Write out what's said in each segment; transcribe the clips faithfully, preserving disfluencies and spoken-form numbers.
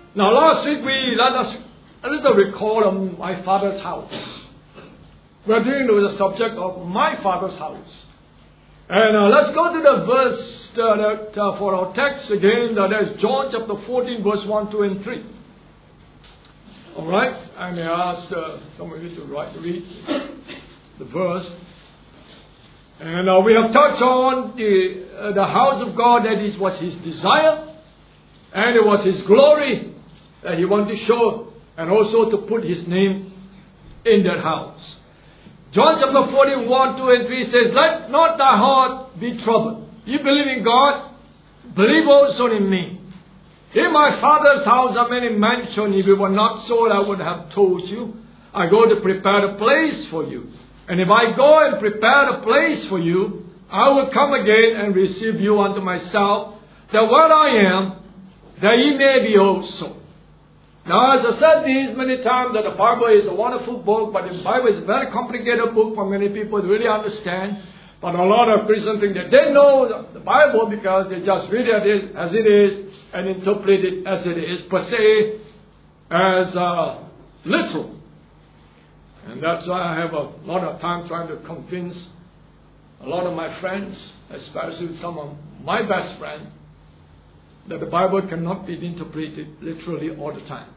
Now last week we let us a little recall on my Father's house. We are dealing with the subject of my Father's house. And uh, let's go to the verse uh, that, uh, for our text again. Uh, that is John chapter fourteen, verse one, two, and three. All right, I may ask uh, some of you to write, read the verse. And uh, we have touched on the uh, the house of God. That is was His desire, and it was His glory that He wanted to show, and also to put His name in that house. John chapter fourteen, one, two, and three says, "Let not thy heart be troubled. You believe in God, believe also in me. In my Father's house are many mansions. If it were not so, I would have told you. I go to prepare a place for you. And if I go and prepare a place for you, I will come again and receive you unto myself, that where I am, that ye may be also." Now, as I said this many times, that the Bible is a wonderful book, but the Bible is a very complicated book for many people to really understand. But a lot of Christians think that they know the Bible because they just read it as it is and interpret it as it is, per se, as uh, literal. And that's why I have a lot of time trying to convince a lot of my friends, especially some of my best friends, that the Bible cannot be interpreted literally all the time.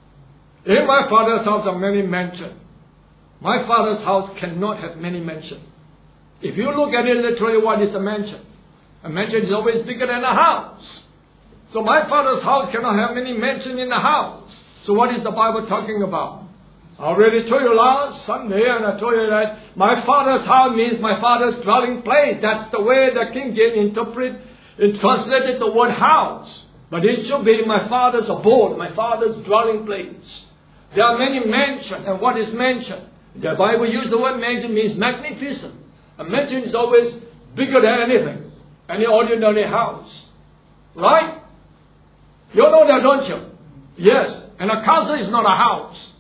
In my Father's house are many mansions. My Father's house cannot have many mansions. If you look at it literally, what is a mansion? A mansion is always bigger than a house. So my Father's house cannot have many mansions in the house. So what is the Bible talking about? I already told you last Sunday, and I told you that my Father's house means my Father's dwelling place. That's the way the King James interpret it, translated the word house. But it should be my Father's abode, my Father's dwelling place. There are many mansions. And what is mansion? The Bible uses the word mansion means magnificent. A mansion is always bigger than anything, any ordinary house. Right? You know that, don't you? Yes. And a castle is not a house.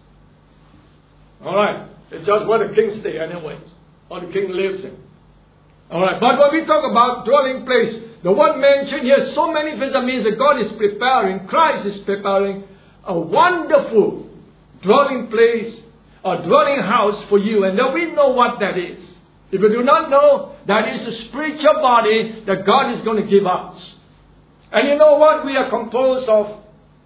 Alright. It's just where the king stays anyways. Or the king lives in. Alright. But when we talk about dwelling place, the word mansion here, so many things, that means that God is preparing, Christ is preparing a wonderful dwelling place, a dwelling house for you. And then we know what that is. If you do not know, that is a spiritual body that God is going to give us. And you know what? We are composed of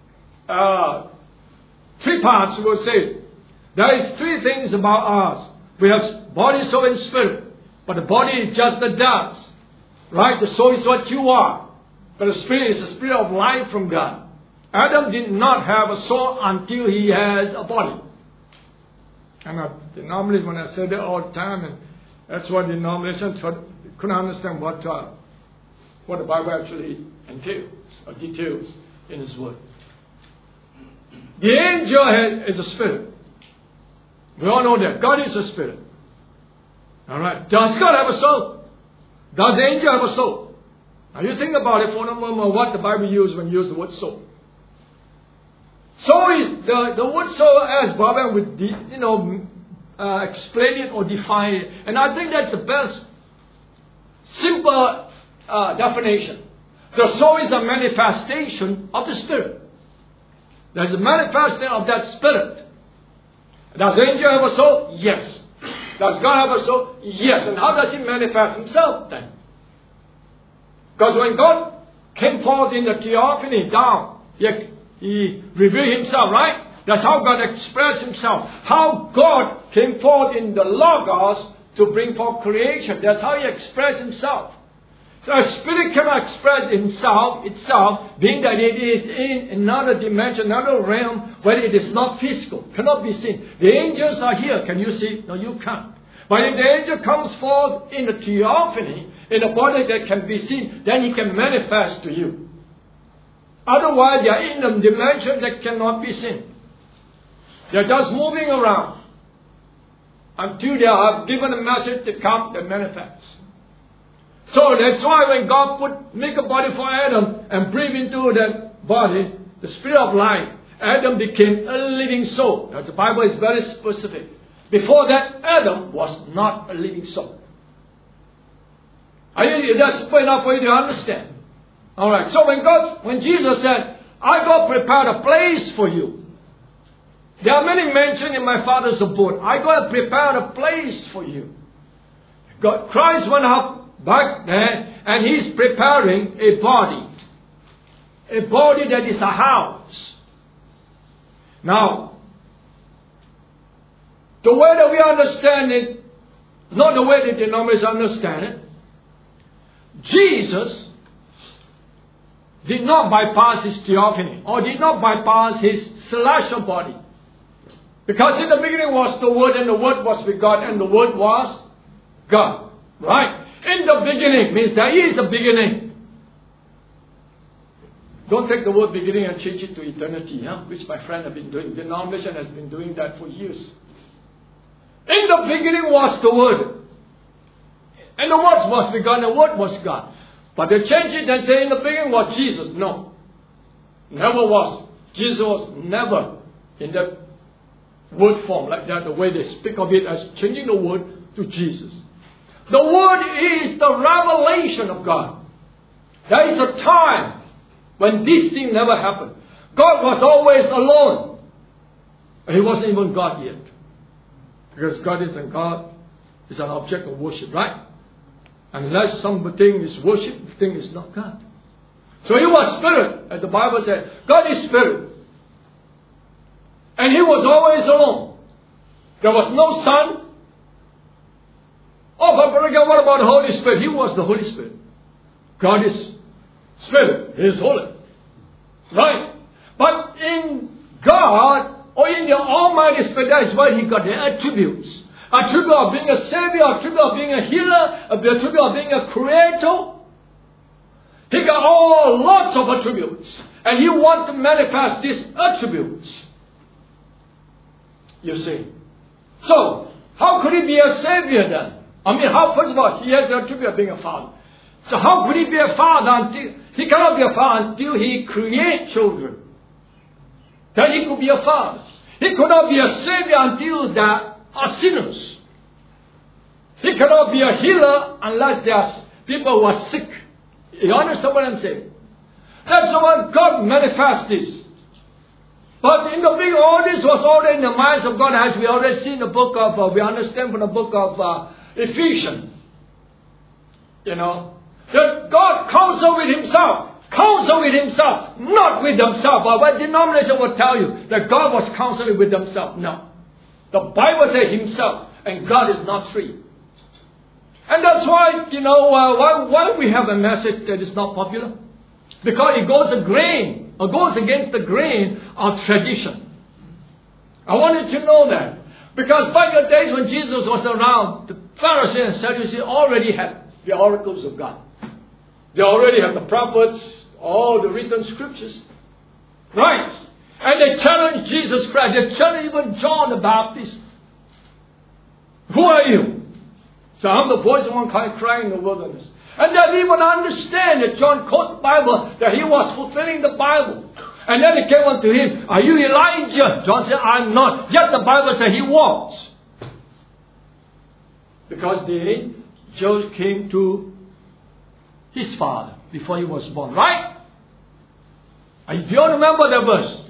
uh, three parts, we'll say. There is three things about us. We have body, soul, and spirit. But the body is just the dust. Right? The soul is what you are. But the spirit is the spirit of life from God. Adam did not have a soul until he has a body. And I, normally when I say that all the time, and that's what denominations couldn't understand what uh, what the Bible actually entails or details in His Word. The angel is a spirit. We all know that. God is a spirit. All right. Does God have a soul? Does the angel have a soul? Now you think about it for a moment what the Bible uses when you use the word soul. Soul is, the, the word soul, as Bob would, you know, uh, explain it or define it. And I think that's the best, simple uh, definition. The soul is a manifestation of the Spirit. There's a manifestation of that Spirit. Does the angel have a soul? Yes. Does God have a soul? Yes. And how does He manifest Himself then? Because when God came forth in the theophany down, He, he revealed Himself, right? That's how God expressed Himself. How God came forth in the Logos to bring forth creation. That's how He expressed Himself. So a spirit cannot express himself, itself, being that it is in another dimension, another realm, where it is not physical, cannot be seen. The angels are here. Can you see? No, you can't. But if the angel comes forth in a theophany, in a body that can be seen, then he can manifest to you. Otherwise, they are in a dimension that cannot be seen. They are just moving around until they have given a message to come that manifests. So that's why when God put make a body for Adam and breathe into that body, the spirit of life, Adam became a living soul. Now the Bible is very specific. Before that, Adam was not a living soul. Are you, that's simple enough for you to understand. Alright, so when God, when Jesus said, I go prepare a place for you. There are many mentioned in my Father's abode. I go and prepare a place for you. God, Christ went up back there and He's preparing a body. A body that is a house. Now, the way that we understand it, not the way the denominators understand it, Jesus did not bypass His theophany or did not bypass His celestial body. Because in the beginning was the Word, and the Word was with God, and the Word was God. Right? In the beginning means there is a beginning. Don't take the word beginning and change it to eternity, huh? Which my friend have been doing. The denomination has been doing that for years. In the beginning was the Word. And the Word was with God, and the Word was God. But they change it and say in the beginning was Jesus. No. Never was. Jesus was never in that word form like that, the way they speak of it as changing the word to Jesus. The Word is the revelation of God. There is a time when this thing never happened. God was always alone. He wasn't even God yet. Because God isn't God. It's an object of worship, right? Unless something is worship, the thing is not God. So He was Spirit, as the Bible said. God is Spirit. And He was always alone. There was no Son. Oh, but what about the Holy Spirit? He was the Holy Spirit. God is Spirit. He is holy. Right? But in God, or in the Almighty Spirit, that is where He got the attributes. Attribute of being a Savior, attribute of being a healer, attribute of being a Creator. He got all lots of attributes. And He wants to manifest these attributes. You see. So, how could He be a Savior then? I mean, how, first of all, He has the attribute of being a Father. So how could He be a Father until, He cannot be a Father until He creates children. Then He could be a Father. He could not be a Savior until there are sinners. He cannot be a healer unless there are people who are sick. You understand what I'm saying? That's why God manifests this. But in the beginning, all this was already in the minds of God, as we already see in the book of, uh, we understand from the book of uh, Ephesians. You know, that God counsel with Himself. Counsel with Himself, not with Himself. But what denomination will tell you that God was counseling with Himself? No. The Bible says Himself, and God is not three. And that's why, you know, uh, why, why we have a message that is not popular? Because it goes a grain, or goes against the grain of tradition. I wanted you to know that. Because back in the days when Jesus was around, the Pharisees and Sadducees already had the oracles of God. They already have the prophets, all the written scriptures. Right. And they challenged Jesus Christ. They challenged even John the Baptist. Who are you? So I'm the voice of one crying in the wilderness. And they even understand that John quoted the Bible, that he was fulfilling the Bible. And then they came unto him, are you Elijah? John said, I'm not. Yet the Bible said he was. Because the angels came to his father before he was born. Right? And do you remember the verse?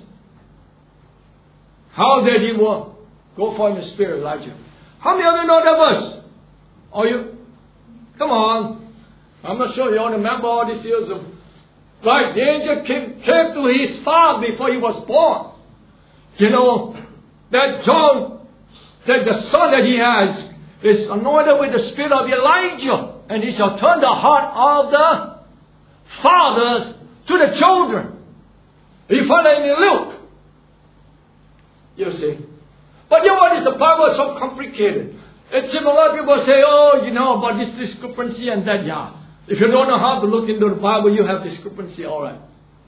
How did he walk? Go for in the spirit, Elijah. How many of you know that verse? Are you? Come on. I'm not sure you all remember all these years of... Right, the angel came, came to his father before he was born. You know, that John, that the son that he has is anointed with the spirit of Elijah. And he shall turn the heart of the fathers to the children. You find that in Luke. You see. But you know what is the Bible is so complicated. It's a lot of people say, oh, you know, about this discrepancy and that, yeah. If you don't know how to look into the Bible, you have discrepancy, all right.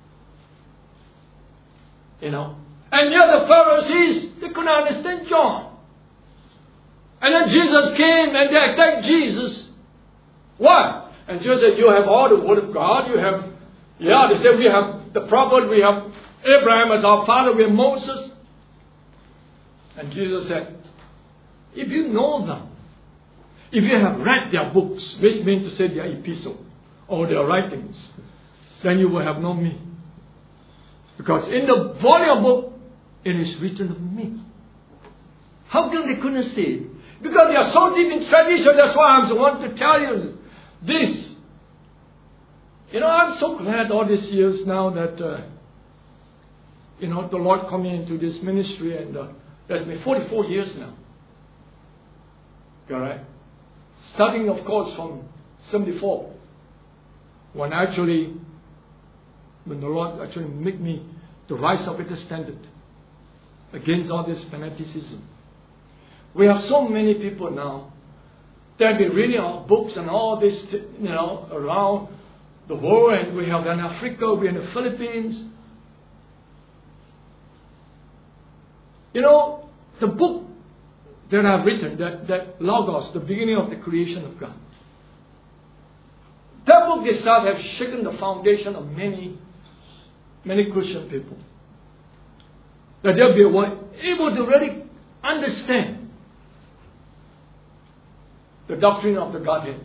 You know. And yet the Pharisees, they couldn't understand John. And then Jesus came and they attacked Jesus. Why? And Jesus said, you have all the Word of God. You have, yeah, they said we have the prophet, we have Abraham as our father, we have Moses. And Jesus said, if you know them, if you have read their books, which means to say their epistle or their writings, then you will have known me. Because in the volume book, it is written of me. How come they couldn't see it? Because they are so deep in tradition. That's why I want to tell you this. You know, I'm so glad all these years now that, uh, you know, the Lord coming into this ministry, and uh, that's been forty-four years now. All right? Starting, of course, from seventy-four, when actually, when the Lord actually made me to rise up at the standard against all this fanaticism. We have so many people now that have been reading our books and all this, you know, around the world, and we have in Africa, we're in the Philippines. You know, the book that I've written, that, that Logos, the beginning of the creation of God. That book itself has shaken the foundation of many, many Christian people. That they'll be able to really understand the doctrine of the Godhead.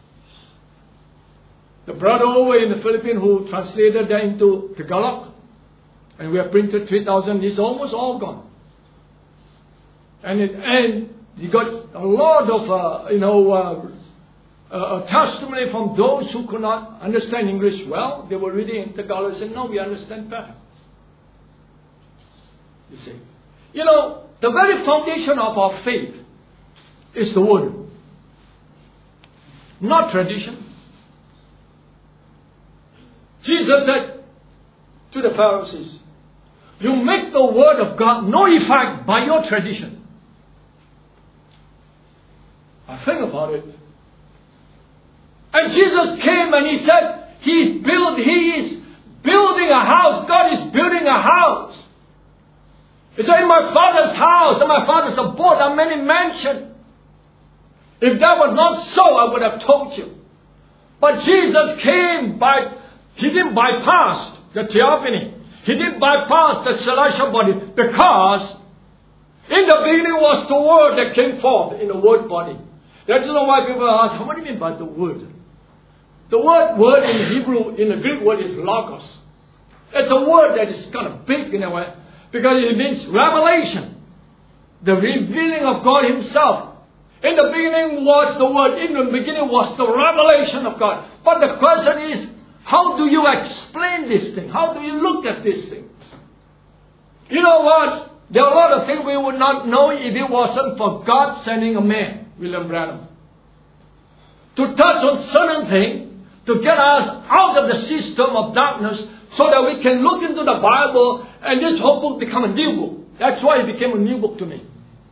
The brother over in the Philippines who translated that into Tagalog, and we have printed three thousand, it's almost all gone. And it, and you got a lot of, uh, you know, uh, uh, testimony from those who could not understand English well. They were reading in Tagalog and said, no, we understand better. You see. You know, the very foundation of our faith is the Word. Not tradition. Jesus said to the Pharisees, you make the Word of God no effect by your tradition. I think about it. And Jesus came and He said, He built, He is building a house. God is building a house. He said, in my Father's house, and my Father's abode are many mansions. If that was not so, I would have told you. But Jesus came by, He didn't bypass the theophany. He didn't bypass the celestial body, because in the beginning was the Word that came forth in the Word body. That's why people ask, what do you mean by the Word? The word word in Hebrew, in the Greek word, is logos. It's a word that is kind of big in a way, because it means revelation. The revealing of God Himself. In the beginning was the Word. In the beginning was the revelation of God. But the question is, how do you explain this thing? How do you look at these things? You know what? There are a lot of things we would not know if it wasn't for God sending a man, William Branham, to touch on certain things, to get us out of the system of darkness, so that we can look into the Bible and this whole book become a new book. That's why it became a new book to me.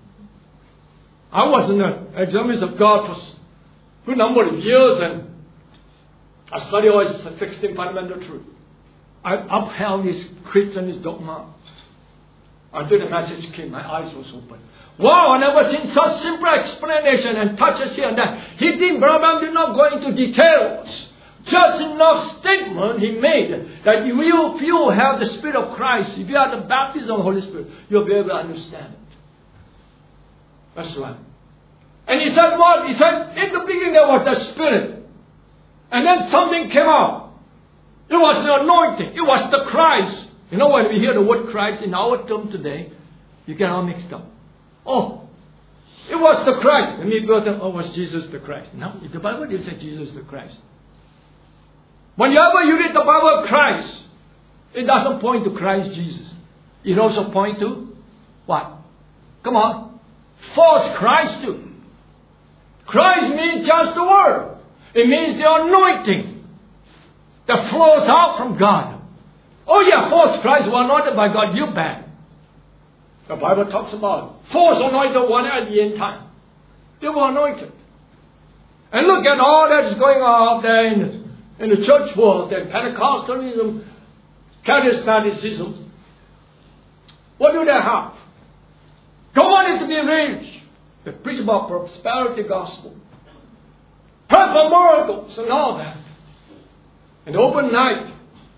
I was in the Examples of God for a good number of years, and I studied all His sixteen fundamental truths. I upheld His Christian, His dogma. Until the message came, my eyes was open. Wow, I never seen such simple explanation and touches here and there. He didn't, Branham did not go into details. Just enough statement He made that if you, if you have the Spirit of Christ, if you have the baptism of the Holy Spirit, you'll be able to understand it. That's right. And He said what? He said, in the beginning there was the Spirit. And then something came out. It was the anointing. It was the Christ. You know, when we hear the word Christ in our term today, you get all mixed up. Oh, it was the Christ. And people think, oh, was Jesus the Christ? No, the Bible didn't say Jesus the Christ. Whenever you read the Bible Christ, it doesn't point to Christ Jesus. It also points to what? Come on. False Christ too. Christ means just the Word. It means the anointing that flows out from God. Oh yeah, false Christ were anointed by God. You bad. The Bible talks about false anointed one at the end time. They were anointed. And look at all that is going on out there in, in the church world, and Pentecostalism, charismaticism. What do they have? They wanted to be rich. They preach about prosperity gospel. Pray for miracles and all that. And overnight,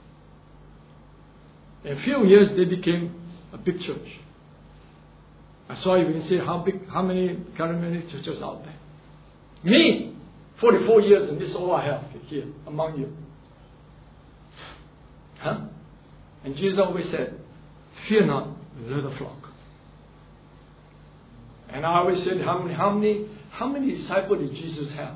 in a few years, they became a big church. I saw you can see how big, how many charismatic churches out there. Me, forty-four years, and this is all I have here among you. Huh? And Jesus always said, fear not, little flock. And I always said, how many, how many, how many disciples did Jesus have?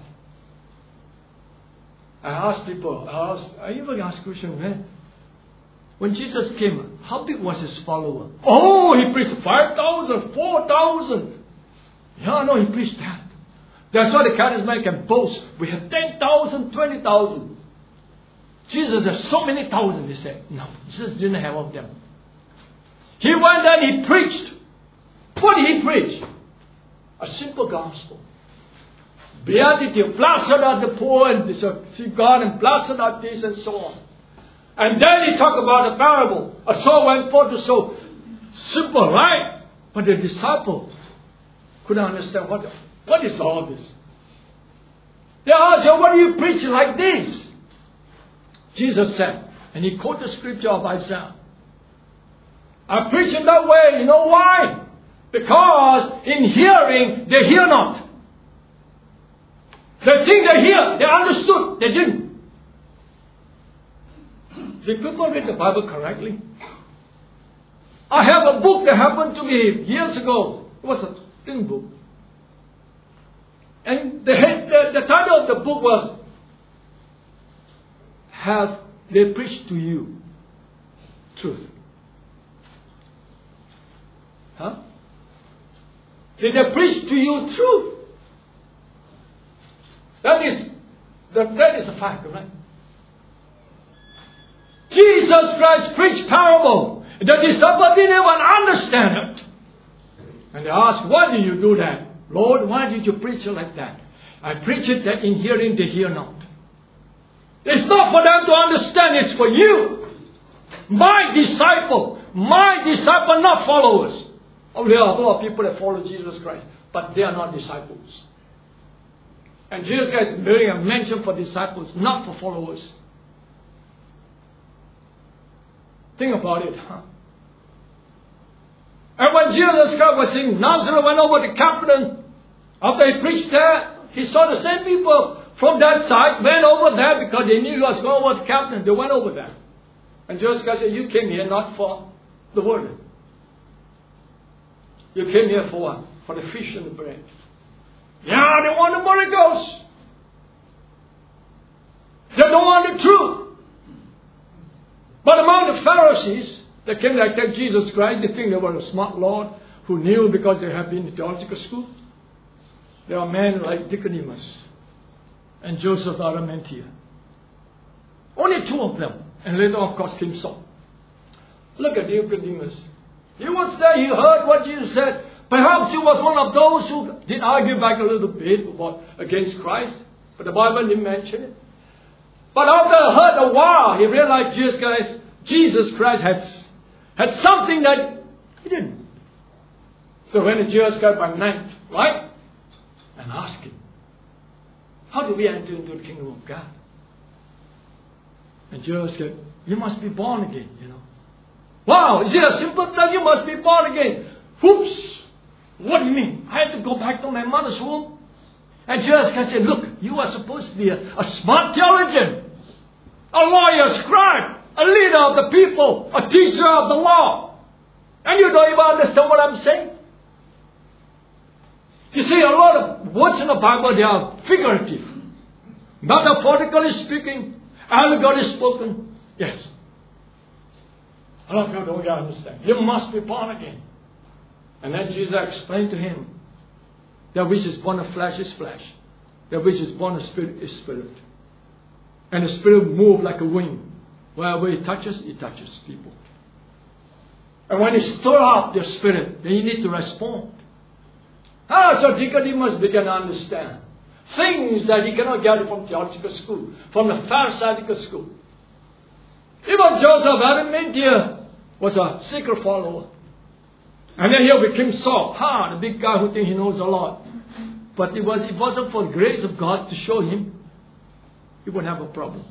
I asked people, I asked, I even asked Christian, man, when Jesus came, how big was his follower? Oh, he preached five thousand, four thousand. Yeah, no, he preached that. That's why the charismatic can boast. We have ten thousand, twenty thousand. Jesus has so many thousand, he said. No, Jesus didn't have all of them. He went and he preached. What did he preach? A simple gospel. Beatitude, blessed are the poor and see God, and blessed are this, and so on. And then he talked about a parable. A soul went forth to sow. Simple, right? But the disciples couldn't understand what, what is all this. They asked him, what do you preach like this? Jesus said, and he quoted the scripture of Isaiah. I preach in that way. You know why? Because in hearing, they hear not. They think they hear. They understood. They didn't. Did people read the Bible correctly? I have a book that happened to me years ago. It was a thin book. And the, the, the title of the book was, Have They Preached to You Truth? Huh? Did they preach to you truth? That is the, that is the fact, right? Jesus Christ preached parable. The disciples didn't even understand it. And they asked, why did you do that? Lord, why did you preach it like that? I preach it that in hearing they hear not. It's not for them to understand, it's for you. My disciple, my disciple, not followers. Oh, there are a lot of people that follow Jesus Christ, but they are not disciples. And Jesus Christ is making a mention for disciples, not for followers. Think about it, huh? And when Jesus Christ was in Nazareth, went over to Capernaum, after he preached there, he saw the same people from that side went over there because they knew he was going over to Capernaum. They went over there. And Jesus Christ said, you came here not for the word. You came here for what? For the fish and the bread. Yeah, they want the miracles. They don't want the truth. But among the Pharisees, they came like that Jesus Christ. They think they were a smart Lord who knew because they had been to theological school. There are men like Nicodemus and Joseph of Arimathea. Only two of them. And later, of course, came Saul. Look at Nicodemus. He was there, he heard what Jesus said. Perhaps he was one of those who did argue back a little bit about, against Christ. But the Bible didn't mention it. But after he heard a while, he realized Jesus Christ, Jesus Christ had, had something that he didn't. So when Jesus Christ by night, right? And asked him, how do we enter into the kingdom of God? And Jesus said, you must be born again, you know. Wow, is it a simple thing? You must be born again. Whoops! What do you mean? I have to go back to my mother's womb? And Jesus Christ said, look, you are supposed to be a, a smart theologian, a lawyer, a scribe, a leader of the people, a teacher of the law. And you don't even understand what I'm saying? You see, a lot of words in the Bible, they are figurative. Metaphorically speaking, allegorically spoken. Yes. A lot of people don't understand. You must be born again. And then Jesus explained to him, that which is born of flesh is flesh. That which is born of spirit is spirit. And the spirit moves like a wind. Wherever it touches, it touches people. And when it stirs up their spirit, then you need to respond. Ah, so Nicodemus began to understand things that he cannot get from theological school, from the Pharisaical school. Even Joseph of Arimathea was a secret follower. And then here became Saul. Ha, the big guy who thinks he knows a lot. But it, was, it wasn't for the grace of God to show him, he would have a problem.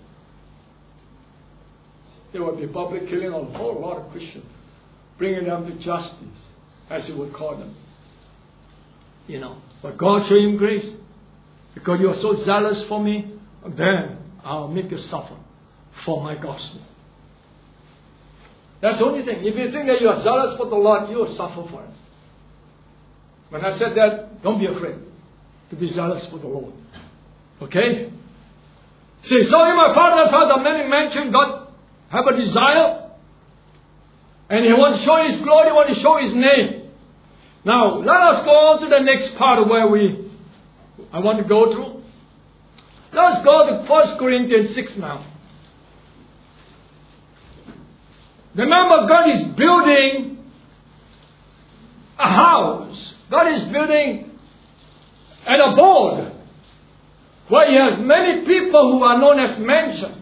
There would be public killing of a whole lot of Christians, bringing them to justice, as he would call them. You know, but God showed him grace. Because you are so zealous for me, then I'll make you suffer for my gospel. That's the only thing. If you think that you are zealous for the Lord, you will suffer for it. When I said that, don't be afraid to be zealous for the Lord. Okay? See, so in my Father's house are many mansions. God have a desire. And He wants to show His glory, He wants to show His name. Now, let us go on to the next part of where we, I want to go through. Let's go to First Corinthians six now. Remember, God is building a house. God is building an abode where He has many people who are known as mansions.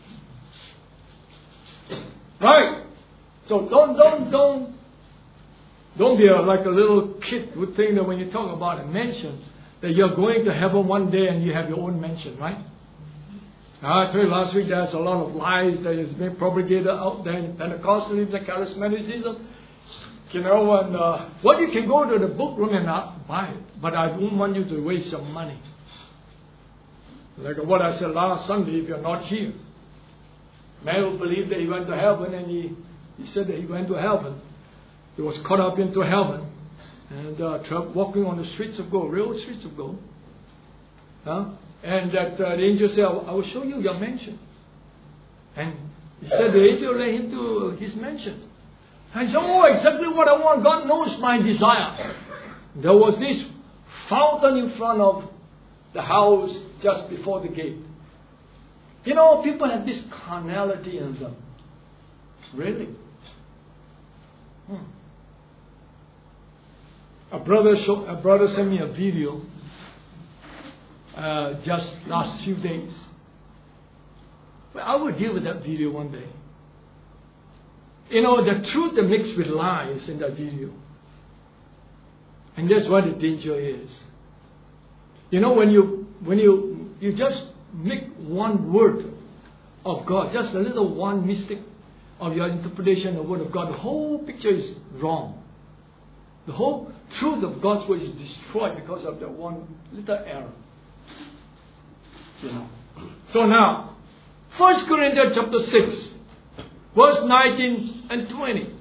Right? So don't, don't, don't, don't be a, like a little kid who think that when you talk about a mansion, that you're going to heaven one day and you have your own mansion, right? Now, I told you last week there's a lot of lies that is being propagated out there in Pentecostalism and Charismaticism. You know, and uh, well, you can go to the book room and uh, buy it, but I don't want you to waste your money. Like what I said last Sunday, if you're not here. Man who believed that he went to heaven and he, he said that he went to heaven. He was caught up into heaven and uh, tra- walking on the streets of gold, real streets of gold. Huh? And that uh, the angel said, I will show you your mansion. And he said the angel led him to his mansion. And he said, oh, exactly what I want. God knows my desire. There was this fountain in front of the house just before the gate. You know, people have this carnality in them. Really? Hmm. A brother show, a brother sent me a video uh, just last few days. But I will deal with that video one day. You know, the truth that mixed with lies in that video. And that's what the danger is. You know, when you when you you just make one word of God, just a little one mistake of your interpretation of the word of God, the whole picture is wrong. The whole truth of God's word is destroyed because of that one little error. You know. So now, First Corinthians chapter six, verse nineteen and twenty.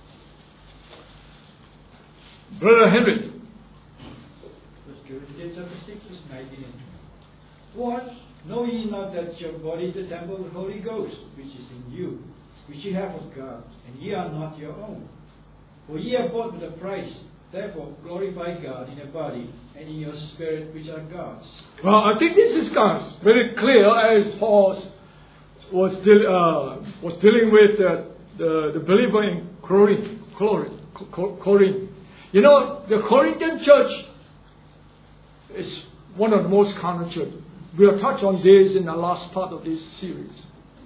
Brother Henry. First Corinthians chapter six, verse nineteen and twenty. What? Know ye not that your body is the temple of the Holy Ghost, which is in you, which ye have of God, and ye are not your own? For ye are bought with a price. Therefore glorify God in your body and in your spirit, which are God's. Well, I think this is God's very clear as Paul was, deal, uh, was dealing with uh, the, the believer in Corinth, Corinth, Corinth. You know, the Corinthian church is one of the most common churches. We'll touch on this in the last part of this series.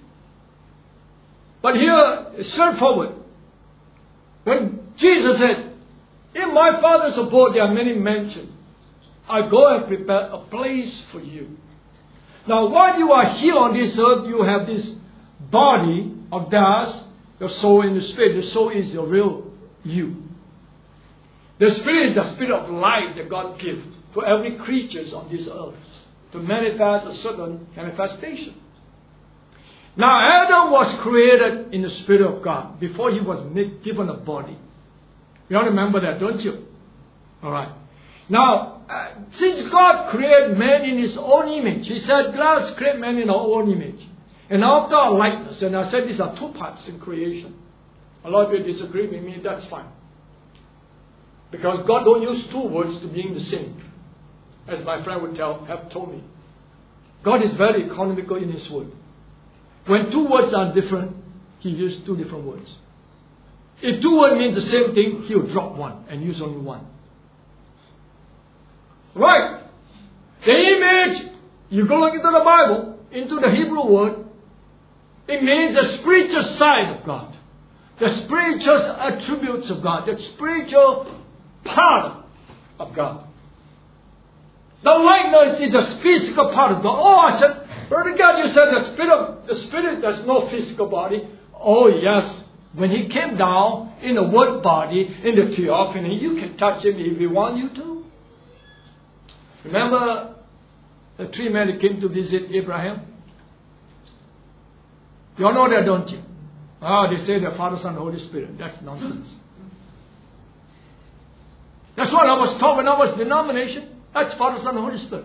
But here, it's straightforward. When Jesus said, in my Father's abode there are many mansions. I go and prepare a place for you. Now, while you are here on this earth, you have this body of dust, your soul and the spirit. The soul is your real you. The spirit is the spirit of life that God gives to every creature on this earth to manifest a certain manifestation. Now, Adam was created in the Spirit of God before he was made, given a body. You all remember that, don't you? All right. Now, uh, since God created man in His own image, He said, let us create man in our own image and after our likeness. And I said these are two parts in creation. A lot of you disagree with me, that's fine. Because God don't use two words to mean the same. As my friend would tell, have told me. God is very economical in His word. When two words are different, He uses two different words. If two words mean the same thing, He will drop one and use only one. Right. The image, you go look into the Bible, into the Hebrew word, it means the spiritual side of God. The spiritual attributes of God. The spiritual part of God. The likeness is the physical part of God. Oh, I said, Brother God, you said the spirit of, the spirit has no physical body. Oh, yes. When He came down in the word body, in the theophany, you can touch Him if you want you to. Remember the three men that came to visit Abraham? You all know that, don't you? Ah, they say the Father, Son, Holy Spirit. That's nonsense. That's what I was taught when I was denomination. That's Father, Son, Holy Spirit.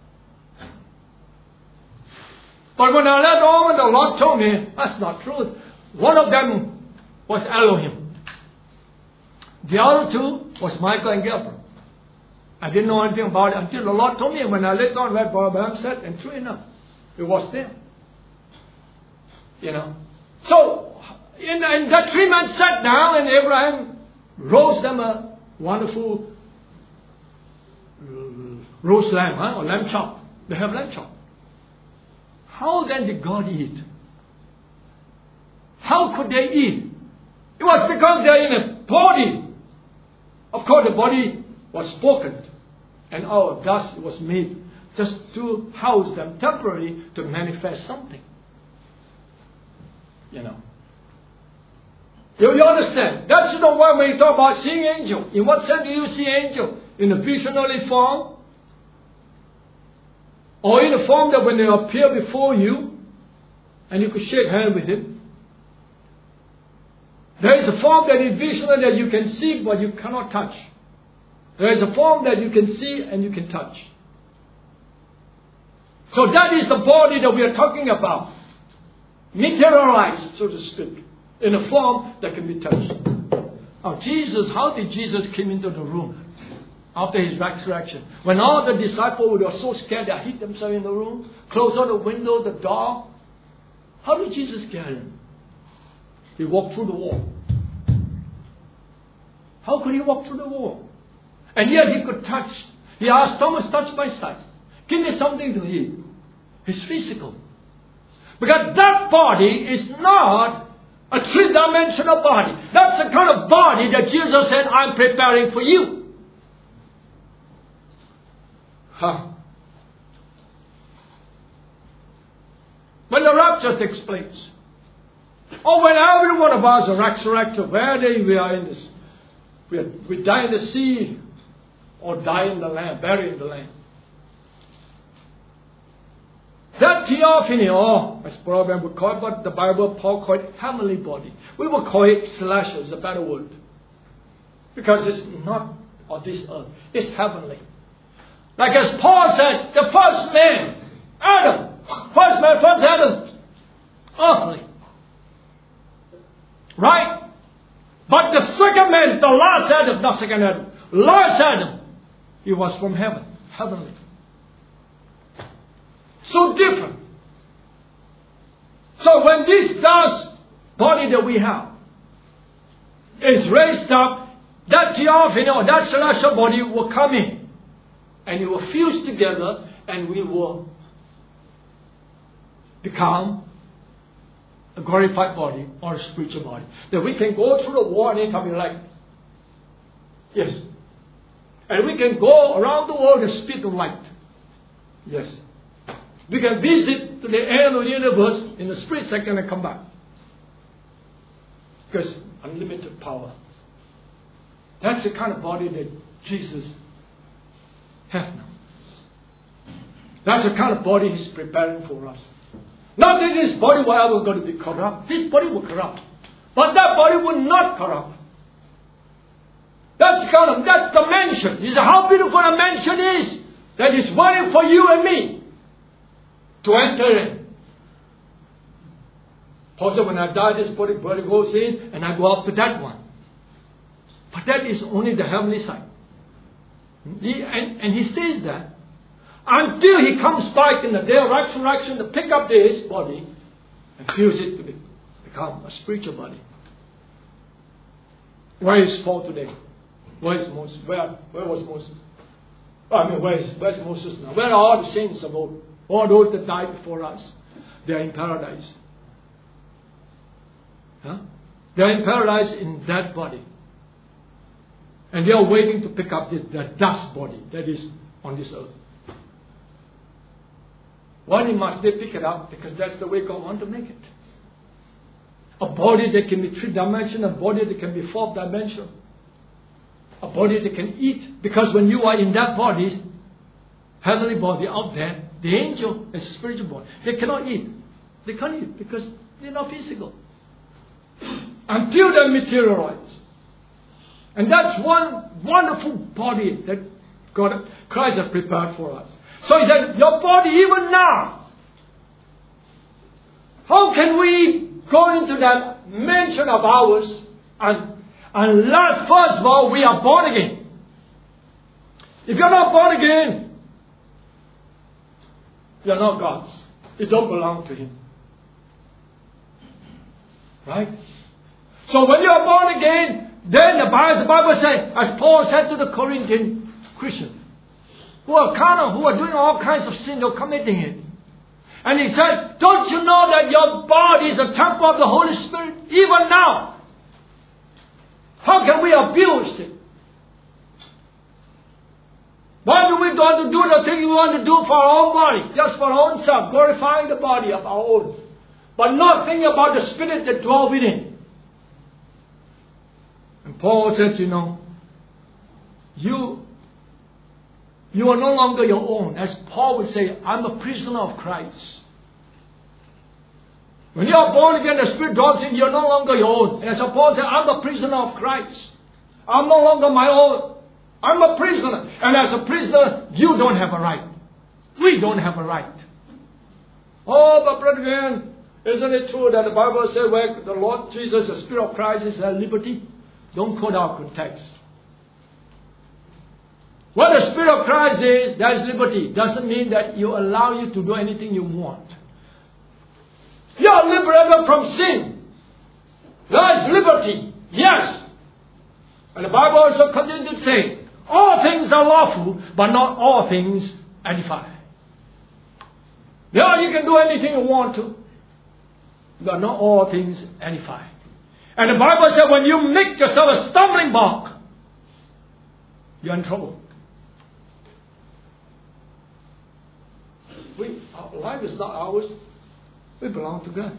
But when I left home, the Lord told me, that's not true. One of them was Elohim. The other two was Michael and Gabriel. I didn't know anything about it until the Lord told me. And when I later on read what Abraham said, and true enough, it was there. You know. So, in, and that three men sat down, and Abraham roast them a wonderful roast lamb, huh? Or lamb chop. They have lamb chop. How then did God eat? How could they eat? It was because they are in a body. Of course, the body was spoken, and out of dust was made just to house them temporarily to manifest something. You know. You, you understand? That's the one when you talk about seeing angel. In what sense do you see angel? In a visionary form? Or in a form that when they appear before you, and you could shake hands with him? There is a form that is visionary that you can see but you cannot touch. There is a form that you can see and you can touch. So that is the body that we are talking about. Materialized, so to speak, in a form that can be touched. Now Jesus, how did Jesus come into the room after his resurrection? When all the disciples were so scared they hid themselves in the room, closed all the window, the door. How did Jesus get in? He walked through the wall. How could he walk through the wall? And yet he could touch. He asked Thomas, touch my side. Give me something to eat. It's physical. Because that body is not a three-dimensional body. That's the kind of body that Jesus said, I'm preparing for you. Huh. When the rapture takes place, or when every one of us are resurrected, whether we are in this, we, are, we die in the sea, or die in the land, buried in the land. That theophany, or as Paul would call it, but the Bible, Paul called it heavenly body. We will call it celestial, is a better word. Because it's not on this earth, it's heavenly. Like as Paul said, the first man, Adam, first man, first Adam, earthly. Right? But the second man, the last Adam, not second Adam, last Adam, he was from heaven, heavenly. So different. So when this dust body that we have is raised up, that theophany or that celestial body will come in. And it will fuse together and we will become a glorified body or a spiritual body. That we can go through the war anytime we like. Yes. And we can go around the world and speed of light. Yes. We can visit to the end of the universe in a split second and come back. Because unlimited power. That's the kind of body that Jesus has now. That's the kind of body He's preparing for us. Not that this body will ever going to be corrupt. This body will corrupt. But that body will not corrupt. That's the kind of, that's the mansion. You see how beautiful a mansion is. That is waiting for you and me to enter in. Paul said, when I die, this body, body goes in, and I go up to that one. But that is only the heavenly side. He, and, and he stays there until he comes back in the day of resurrection to pick up his body and fuse it to be, become a spiritual body. Where is Paul today? Where is Moses? Where, where was Moses? I mean, where is, where's Moses now? Where are all the saints of old? All those that died before us? They are in paradise. Huh? They are in paradise in that body. And they are waiting to pick up this, that dust body that is on this earth. Why must they pick it up? Because that's the way God wants to make it. A body that can be three-dimensional, a body that can be fourth-dimensional. A body that can eat. Because when you are in that body, heavenly body out there, the angel is a spiritual body. They cannot eat. They can't eat because they're not physical. until they materialize. And that's one wonderful body that God, Christ has prepared for us. So he said, your body even now. How can we go into that mansion of ours and, unless first of all we are born again? If you're not born again, you're not God's. You don't belong to Him. Right? So when you are born again, then the Bible, the Bible says, as Paul said to the Corinthian Christians, who are carnal, who are doing all kinds of sin, they're committing it. And he said, don't you know that your body is a temple of the Holy Spirit even now? How can we abuse it? Why do we want to do the thing we want to do for our own body, just for our own self, glorifying the body of our own, but not thinking about the Spirit that dwells within? And Paul said, you know, you, you are no longer your own. As Paul would say, I'm a prisoner of Christ. When you are born again, the Spirit dwells in you, you're no longer your own. And as Paul said, I'm a prisoner of Christ. I'm no longer my own. I'm a prisoner. And as a prisoner, you don't have a right. We don't have a right. Oh, but brother again, isn't it true that the Bible says where the Lord Jesus, the Spirit of Christ, is at liberty? Don't quote our context. What the Spirit of Christ is, that is liberty. Doesn't mean that you allow you to do anything you want. You are liberated from sin. That is liberty. Yes. And the Bible also continues to say, all things are lawful, but not all things edify. Yeah, you can do anything you want to, but not all things edify. And the Bible said when you make yourself a stumbling block, you're in trouble. We, our life is not ours. We belong to God.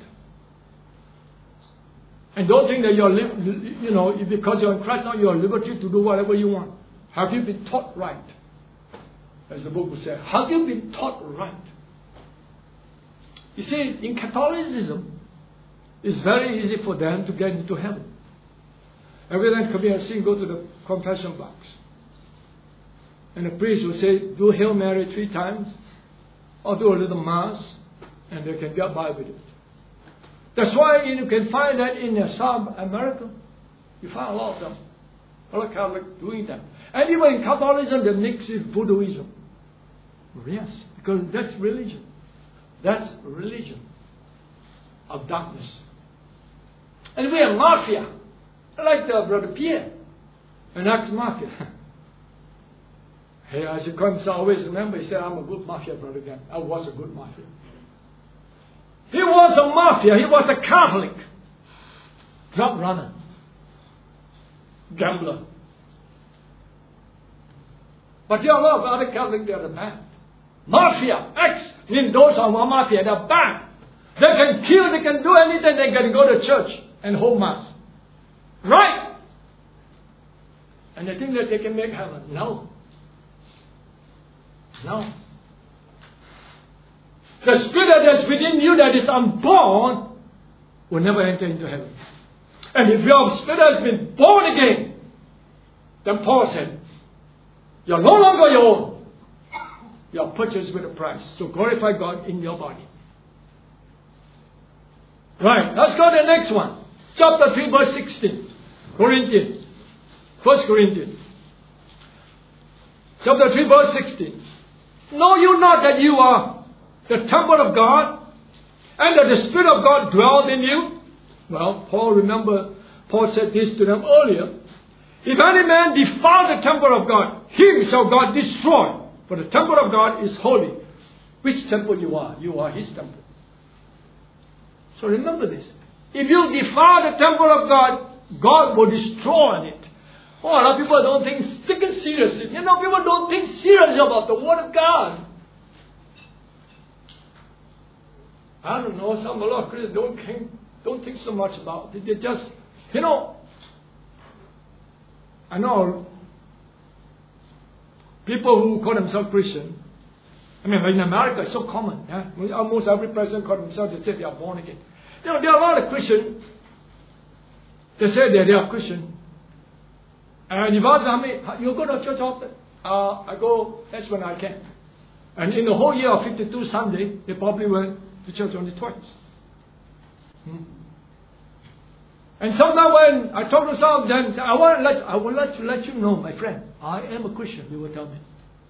And don't think that you're, li- you know, because you're in Christ now, you're at liberty to do whatever you want. Have you been taught right? As the book would say, have you been taught right? You see, in Catholicism, it's very easy for them to get into heaven. Every time come here and sing, go to the confession box. And the priest will say, do Hail Mary three times, or do a little mass, and they can get by with it. That's why you can find that in South America, you find a lot of them, a lot of Catholics doing that. And even in Catholicism, they mix with Buddhism. Yes, because that's religion. That's religion of darkness. And we are mafia, like the Brother Pierre, an ex-mafia. Hey, as he comes, I always remember, he said, I'm a good mafia brother again. I was a good mafia. He was a mafia. He was a Catholic. Drug runner. Gambler. But there are a lot of other Catholics that are bad. Mafia. Ex. mean those are mafia. They're bad. They can kill. They can do anything. They can go to church and hold mass. Right. And they think that they can make heaven. No. No. The spirit that's within you that is unborn will never enter into heaven. And if your spirit has been born again, then Paul said, you're no longer your own. You're purchased with a price. So glorify God in your body. Right. Let's go to the next one. Chapter three, verse sixteen. Corinthians. First Corinthians. Chapter three, verse sixteen. Know you not that you are the temple of God, and that the Spirit of God dwells in you? Well, Paul, remember, Paul said this to them earlier. If any man defile the temple of God, him shall God destroy. For the temple of God is holy. Which temple you are? You are His temple. So remember this. If you defile the temple of God, God will destroy it. Oh, a lot of people don't think, take it seriously. You know, people don't think seriously about the Word of God. I don't know, some a lot of Christians don't think, don't think so much about it. They just, you know, I know people who call themselves Christian. I mean, in America, it's so common. Yeah? Almost every person calls themselves, they say they are born again. You know, there are a lot of Christians They say that they are Christian. And if I ask me, you go to church often? Uh, I go, that's when I can. And in the whole year of fifty-two Sunday, they probably went to church only twice. Hmm. And sometimes when I talk to some of them, I want to let, I would like to let you know, my friend, I am a Christian, they will tell me.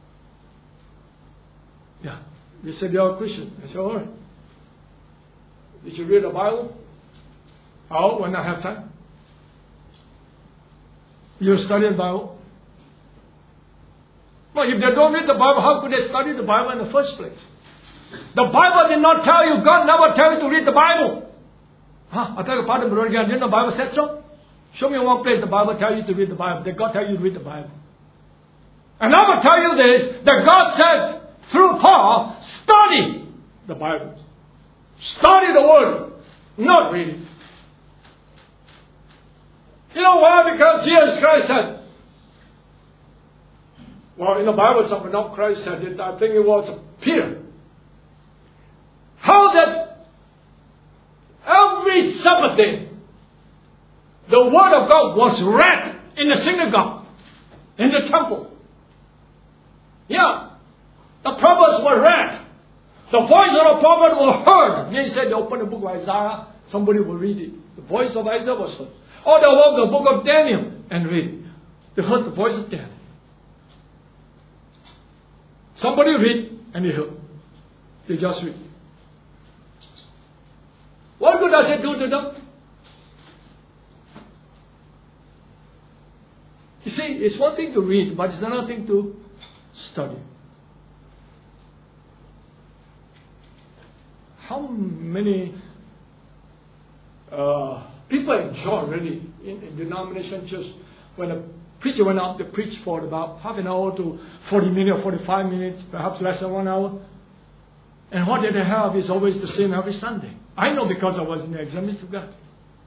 Yeah. They said they are a Christian. I said, all right. Did you read the Bible? Oh, when I have time. You study the Bible? Well, if they don't read the Bible, how could they study the Bible in the first place? The Bible did not tell you, God never tell you to read the Bible. Huh? I tell you, pardon, brother, again, didn't the Bible say so? Show me one place the Bible tell you to read the Bible. Did God tell you to read the Bible? And I will tell you this, that God said through Paul, study the Bible. Study the Word, not read it. You know why? Because Jesus Christ said, well, in the Bible, something not Christ said it, I think it was Peter. How that every Sabbath day, the Word of God was read in the synagogue, in the temple. Yeah, the prophets were read. The voice of the prophet was heard. He said, they open the book of Isaiah, somebody will read it. The voice of Isaiah was heard. Or they open the book of Daniel and read it. They heard the voice of Daniel. Somebody read and they heard. They just read. What good does it do to them? You see, it's one thing to read, but it's another thing to study. How many uh, people enjoy really in, in denomination church when a preacher went out to preach for about half an hour to forty minutes or forty-five minutes, perhaps less than one hour. And what did they have is always the same every Sunday. I know because I was in the Assemblies of God.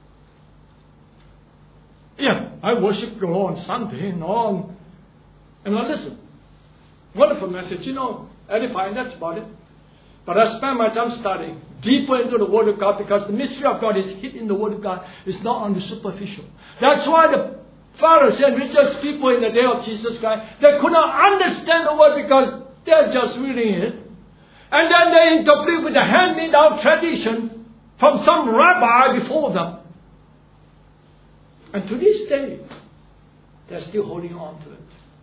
Yeah, I worship God on Sunday and on. And now listen, wonderful message, you know, edifying, that's about it. But I spend my time studying deeper into the Word of God because the mystery of God is hid in the Word of God. It's not on the superficial. That's why the Pharisees and religious people in the day of Jesus Christ, they could not understand the Word because they're just reading it. And then they interpret with the hand-me-down tradition from some rabbi before them. And to this day, they're still holding on to it.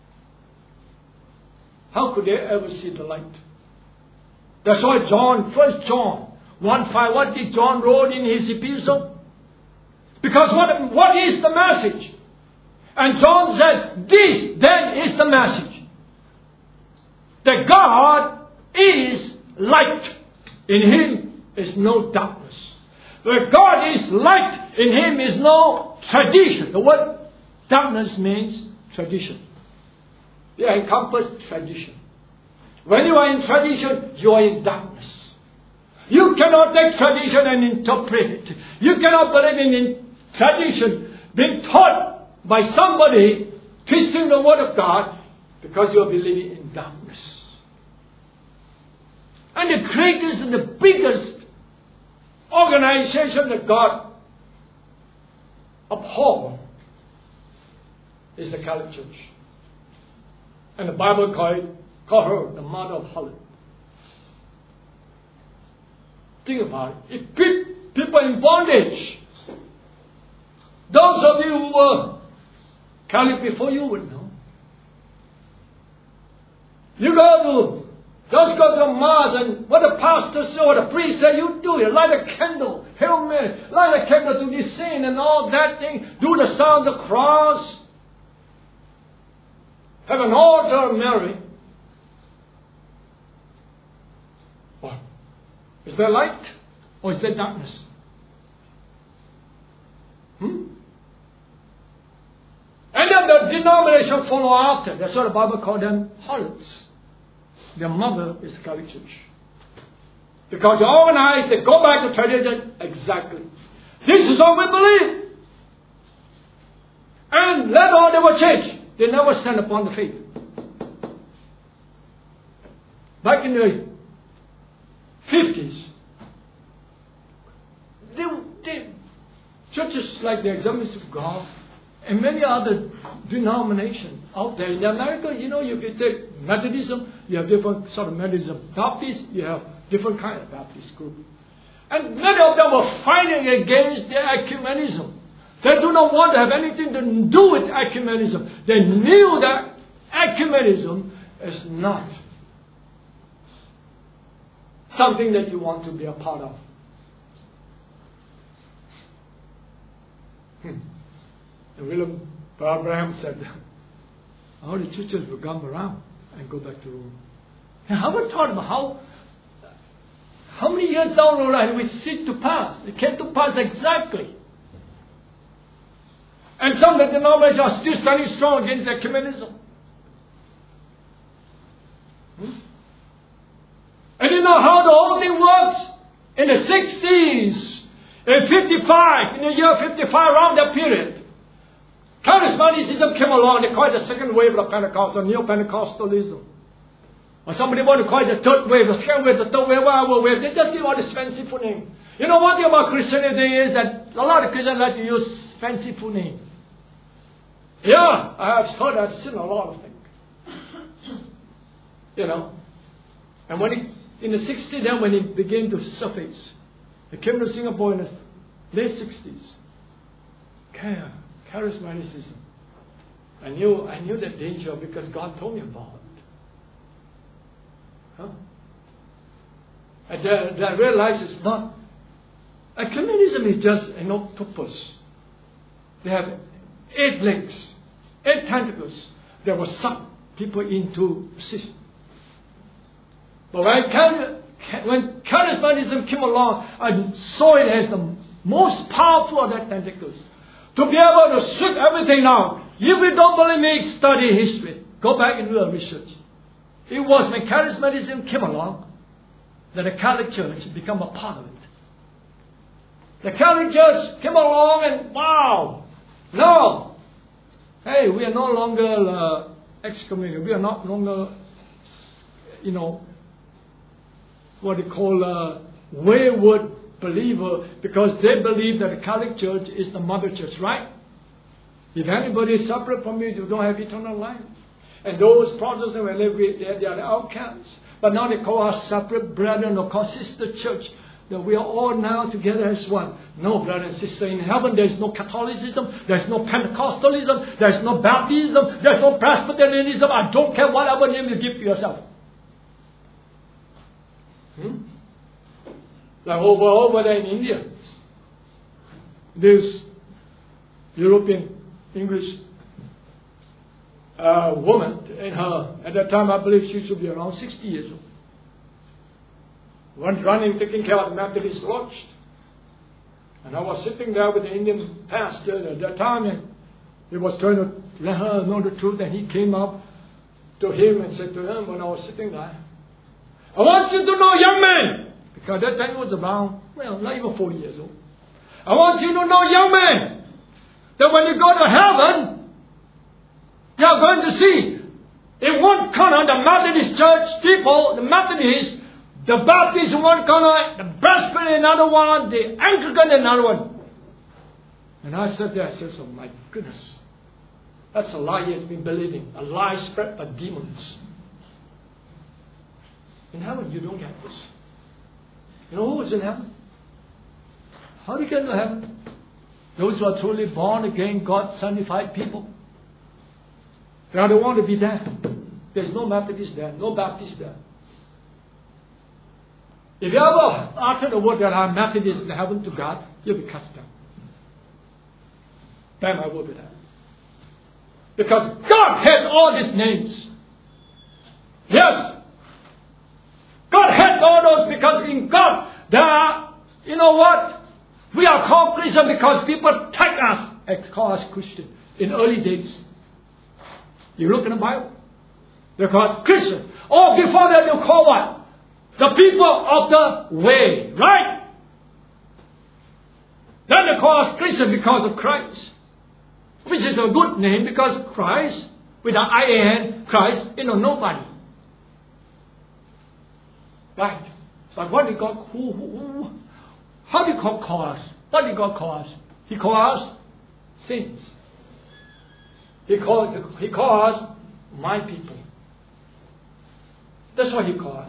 How could they ever see the light? That's why John, First John one five, what did John wrote in his epistle? Because what, what is the message? And John said, this then is the message. That God is light. In Him is no darkness. Where God is light, in Him is no tradition. The word darkness means tradition. They encompass tradition. When you are in tradition, you are in darkness. You cannot take tradition and interpret it. You cannot believe in, in tradition being taught by somebody twisting the Word of God because you are believing in darkness. And the greatest and the biggest organization that God abhors is the Catholic Church. And the Bible called it Call her the mother of harlot. Think about it. It put people in bondage. Those of you who were Catholic before you would know. You go to, just go to Mass and what the pastor said or the priest said, you do it. Light a candle. Hail Mary. Light a candle to the saint and all that thing. Do the sign of the cross. Have an altar of Mary. Is there light or is there darkness? Hmm? And then the denomination follow after. That's why the Bible called them harlots. Their mother is the Catholic Church. Because they organize, they go back to tradition. Exactly. This is what we believe. And later on they will change. They never stand upon the faith. Back in the fifties, they, they churches like the Assemblies of God and many other denominations out there. In America, you know, you can take Methodism, you have different sort of Methodism. Baptist, you have different kind of Baptist group. And many of them were fighting against the ecumenism. They do not want to have anything to do with ecumenism. They knew that ecumenism is not something that you want to be a part of. Hmm. And William Abraham said, all the churches will come around and go back to Rome. And I haven't thought about how, how many years down the line we see it to pass. It came to pass exactly. And some of the denominations are still standing strong against ecumenism. Hmm? And you know how the whole thing works? In the sixties, in fifty-five, in the year fifty-five, around that period, charismaticism came along. They call it the second wave of Pentecost, or Neo-Pentecostalism. Or somebody want to call it the third wave, the second wave, the third wave, whatever wave. They just give all this fanciful name. You know, one thing about Christianity is that a lot of Christians like to use fanciful names. Yeah, I have heard, I've seen a lot of things. You know. And when it, in the sixties, then when it began to surface, it came to Singapore in the late sixties. Charismaticism. I knew, I knew the danger because God told me about it. Huh? And then I realized it's not. Ecumenism is just an octopus. They have eight legs, eight tentacles that will suck people into the system. But when, when charismatism came along, I saw it as the most powerful of that tentacles. To be able to sweep everything out. If you don't believe me, study history. Go back and do a research. It was when charismatism came along that the Catholic Church became a part of it. The Catholic Church came along and wow! No! Hey, we are no longer uh, excommunicated. We are not longer, you know, what they call a wayward believer, because they believe that the Catholic Church is the mother church, right? If anybody is separate from you, you don't have eternal life. And those Protestants, when they, they, they are the outcasts. But now they call us separate brethren or call sister church. That we are all now together as one. No, brother and sister, in heaven there is no Catholicism, there is no Pentecostalism, there is no Baptism, there is no Presbyterianism. I don't care whatever name you give to yourself. Hmm? Like over, over there in India, this European English uh, woman, and her, at that time I believe she should be around sixty years old, went running, taking care of the Methodist Lodge. And I was sitting there with the Indian pastor at that time, and he was trying to let her know the truth, and he came up to him and said to him when I was sitting there, I want you to know, young man, because that time he was around, well, not even forty years old. I want you to know, young man, that when you go to heaven, you are going to see in one corner the Methodist church people, the Methodists, the Baptists in one corner, the Presbyterian in another one, the Anglican in another one. And I sat there, I said, oh my goodness, that's a lie he has been believing, a lie spread by demons. In heaven, you don't get this. You know who is in heaven? How do you get into heaven? Those who are truly born again, God sanctified people. They are the one to be there. There's no Methodist there, no Baptist there. If you ever utter the word that I'm Methodist in heaven to God, you'll be cast down. Bam, I will be there. Because God had all these names. Yes. God had all those because in God there are, you know what? We are called Christian because people take us and call us Christian in early days. You look in the Bible. They're called Christian. Or before that they call what? The people of the way. Right? Then they call us Christian because of Christ. Which is a good name because Christ, with an I A N, Christ, you know, nobody. Right. But what did God, who, who, who, how did God call us? What did God call us? He calls us saints. He calls, he calls us my people. That's what he calls.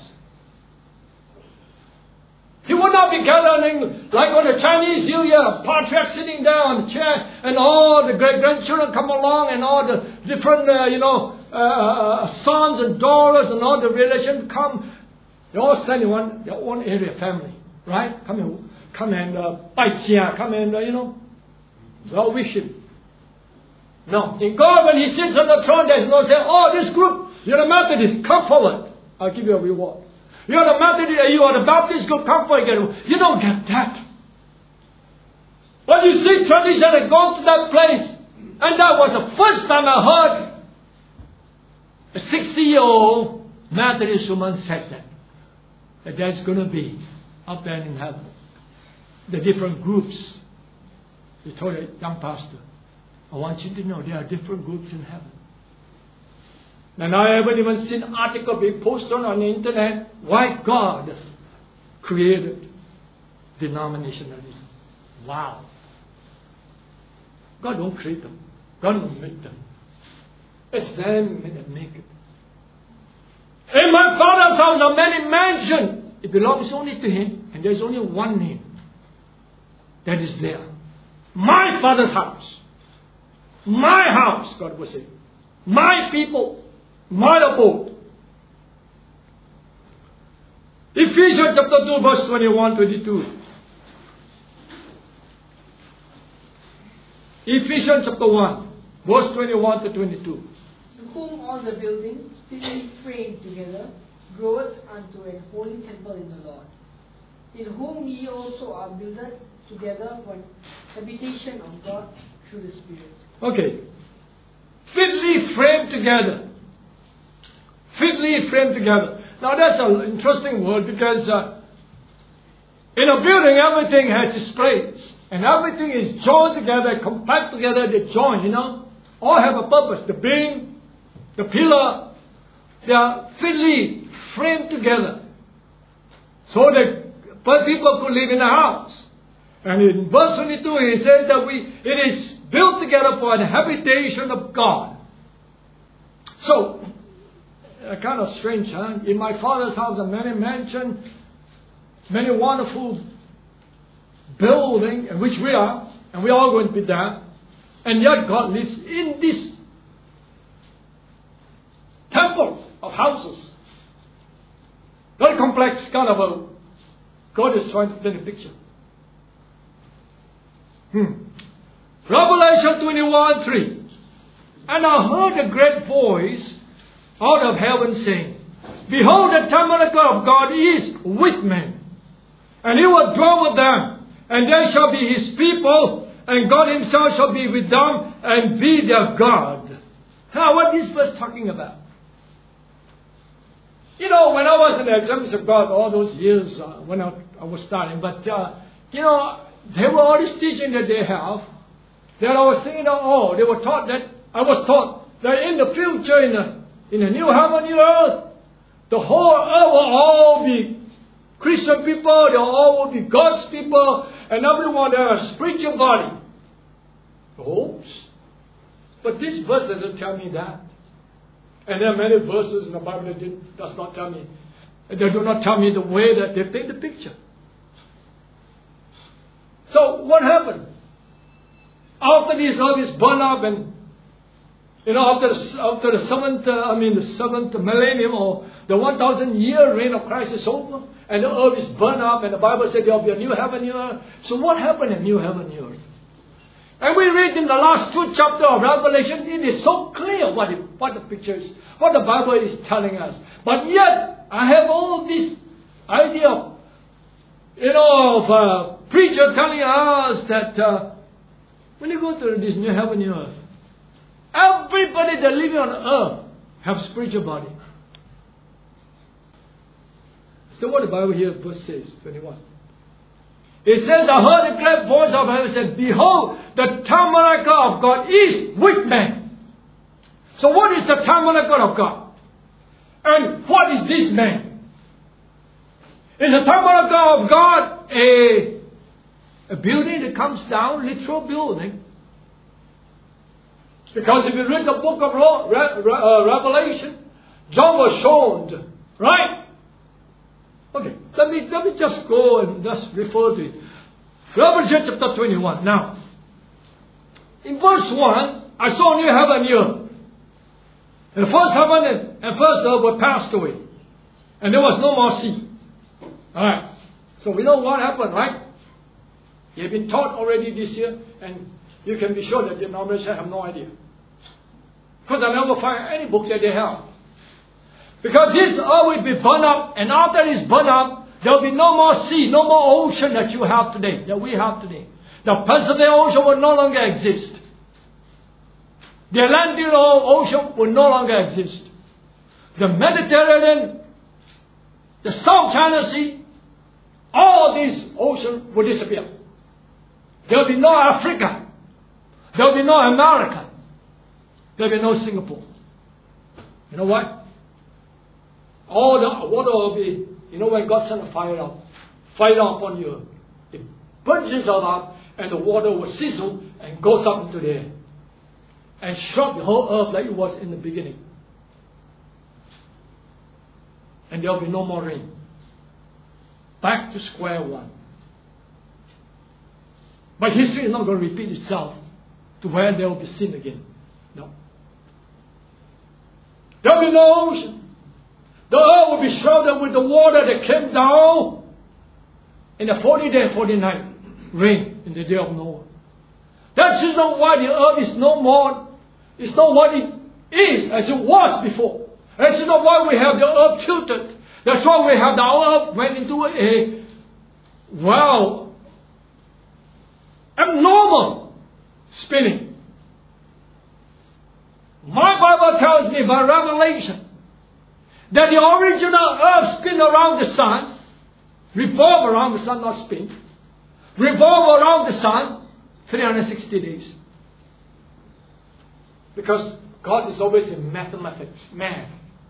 He would not be gathering like on the Chinese New Year, patriarch sitting there on the chair, and all the great grandchildren come along, and all the different, uh, you know, uh, sons and daughters, and all the relations come. They all stand in one their own area, family, right? Come and come and uh, come and uh, you know, well wish him. No, in God, when He sits on the throne, there is no say, oh, this group, you're the Methodist, come forward. I'll give you a reward. You're the Methodist, you are the Baptist group, come forward. You don't get that. When you see tradition and go to that place, and that was the first time I heard a sixty-year-old Methodist woman said that, that there's going to be up there in heaven, the different groups. He told a young pastor, I want you to know there are different groups in heaven. And I haven't even seen an article being posted on the internet why God created denominationalism. Wow. God don't create them. God don't make them. It's them that make it. In my Father's house are many mansions. It belongs only to Him, and there's only one name that is there. My Father's house. My house, God will say. My people. My abode. Ephesians chapter two, verse twenty-one, twenty-two. Ephesians chapter one, verse twenty-one to twenty-two. To whom all the building, fitly framed together, groweth unto a holy temple in the Lord, in whom ye also are builded together for habitation of God through the Spirit. Okay. Fitly framed together. Fitly framed together. Now that's an interesting word because uh, in a building everything has its place. And everything is joined together, compact together, they join, you know. All have a purpose. The beam, the pillar, they are fitly framed together. So that people could live in a house. And in verse twenty-two he says that we it is built together for the habitation of God. So, Uh, kind of strange, huh? In my Father's house are many mansions, many wonderful buildings, in which we are, and we are all going to be there. And yet God lives in this temple of houses. Very complex kind of a, God is trying to paint a picture. Hmm. Revelation twenty-one, three. And I heard a great voice out of heaven saying, Behold, the tabernacle of God is with men, and He will dwell with them, and they shall be His people, and God Himself shall be with them, and be their God. Now, what is this verse talking about? You know, when I was in the Assemblies of God all those years uh, when I, I was starting, but, uh, you know, they were all this teaching that they have, that I was thinking, oh, they were taught that, I was taught that in the future, in the In the new heaven, new earth, the whole earth will all be Christian people, they all will be God's people, and everyone will have a spiritual body. Oops. But this verse doesn't tell me that. And there are many verses in the Bible that does not tell me. And they do not tell me the way that they paint the picture. So what happened? After this earth is burned up and You know, after the, after the seventh, uh, I mean the seventh millennium or the one thousand year reign of Christ is over, and the earth is burned up, and the Bible said there will be a new heaven, new earth. So what happened in new heaven, new earth? And we read in the last two chapters of Revelation, it is so clear what it, what the picture is, what the Bible is telling us. But yet, I have all this idea of, you know, of a preacher telling us that uh, when you go to this new heaven, new earth, everybody that living on earth have spiritual body. So what the Bible here verse says, twenty-one. It says, I heard a great voice of heaven said, Behold, the tabernacle of God is with men. So what is the tabernacle of God? And what is this man? Is the tabernacle of God a A building that comes down, literal building. Because if you read the book of Re- Re- uh, Revelation, John was shown, right? Okay, let me, let me just go and just refer to it. Revelation chapter twenty-one. Now, in verse one, I saw a new heaven and new earth. And the first heaven and, and first earth were passed away. And there was no more sea. Alright. So we know what happened, right? You've been taught already this year, and you can be sure that the denomination have no idea. Because I never find any book that they have. Because this earth will be burned up, and after it's burned up, there will be no more sea, no more ocean that you have today, that we have today. The Pacific Ocean will no longer exist. The Atlantic Ocean will no longer exist. The Mediterranean, the South China Sea, all these oceans will disappear. There will be no Africa. There will be no America. There will be no Singapore. You know what? All the water will be, you know, when God sent a fire out, fire down upon you, it burns itself up, and the water will sizzle and goes up into the air and shock the whole earth like it was in the beginning. And there will be no more rain. Back to square one. But history is not going to repeat itself to where there will be sin again. No. There will be no ocean. The earth will be shrouded with the water that came down in the forty day and forty night rain in the day of Noah. That's just not why the earth is no more, it's not what it is as it was before. That's not why we have the earth tilted. That's why we have the earth went into a, well, abnormal spinning. My Bible tells me by revelation that the original earth spin around the sun, revolve around the sun, not spin, revolve around the sun three hundred sixty days. Because God is always in mathematics, math.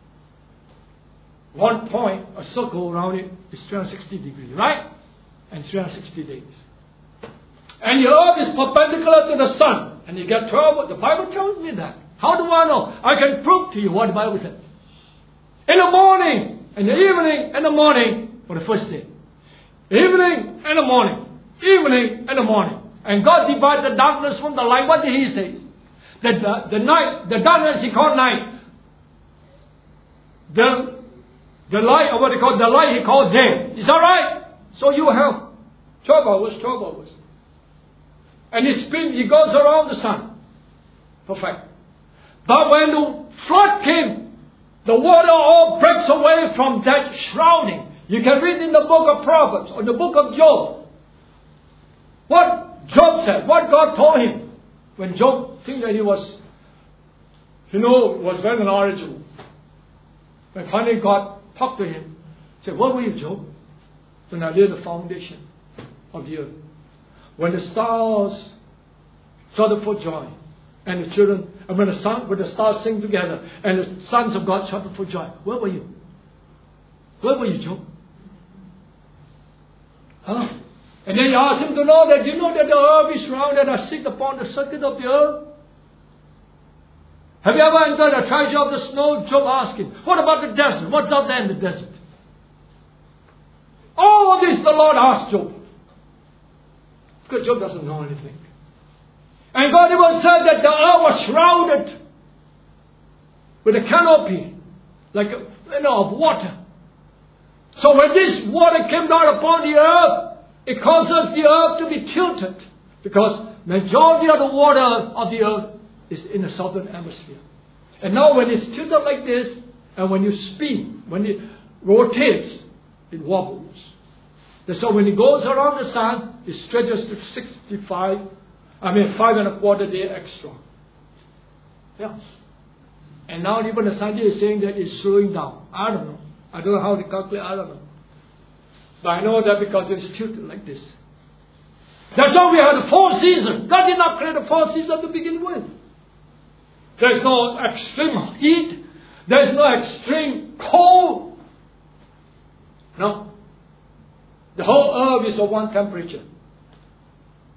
One point, a circle around it is three hundred sixty degrees, right? And three hundred sixty days. And the earth is perpendicular to the sun. And you get twelve. The Bible tells me that. How do I know? I can prove to you what the Bible says. In the morning, in the evening, in the morning, for the first day. Evening and the morning. Evening and the morning. And God divided the darkness from the light. What did He say? That the, the night, the darkness He called night. The, the light, or what He called the light He called day. Is that right? So you have twelve hours, twelve hours. And He spins, He goes around the sun. Perfect. But when the flood came, the water all breaks away from that shrouding. You can read in the book of Proverbs or the book of Job what Job said, what God told him. When Job think that he was, you know, was very knowledgeable. When finally God talked to him, he said, "What were you, Job? When I laid the foundation of the earth. When the stars shouted for joy, and the children, and when the sun, when the stars sing together, and the sons of God shouted for joy. Where were you? Where were you, Job? Huh? And then you ask him to know that, you know that the earth is round and I sit upon the circuit of the earth? Have you ever entered the treasure of the snow? Job asked him. What about the desert? What's out there in the desert? All of this the Lord asked Job. Because Job doesn't know anything. And God even said that the earth was shrouded with a canopy, like a, you know, of water. So when this water came down upon the earth, it causes the earth to be tilted. Because majority of the water of the earth is in the southern hemisphere. And now when it's tilted like this, and when you spin, when it rotates, it wobbles. So when it goes around the sun, it stretches to sixty-five, I mean five and a quarter day extra. Yeah. And now even the scientist is saying that it's slowing down. I don't know. I don't know how to calculate, I don't know. But I know that because it's tilted like this. That's why we have the four seasons. God did not create the four seasons to begin with. There's no extreme heat. There's no extreme cold. No. The whole earth is of one temperature.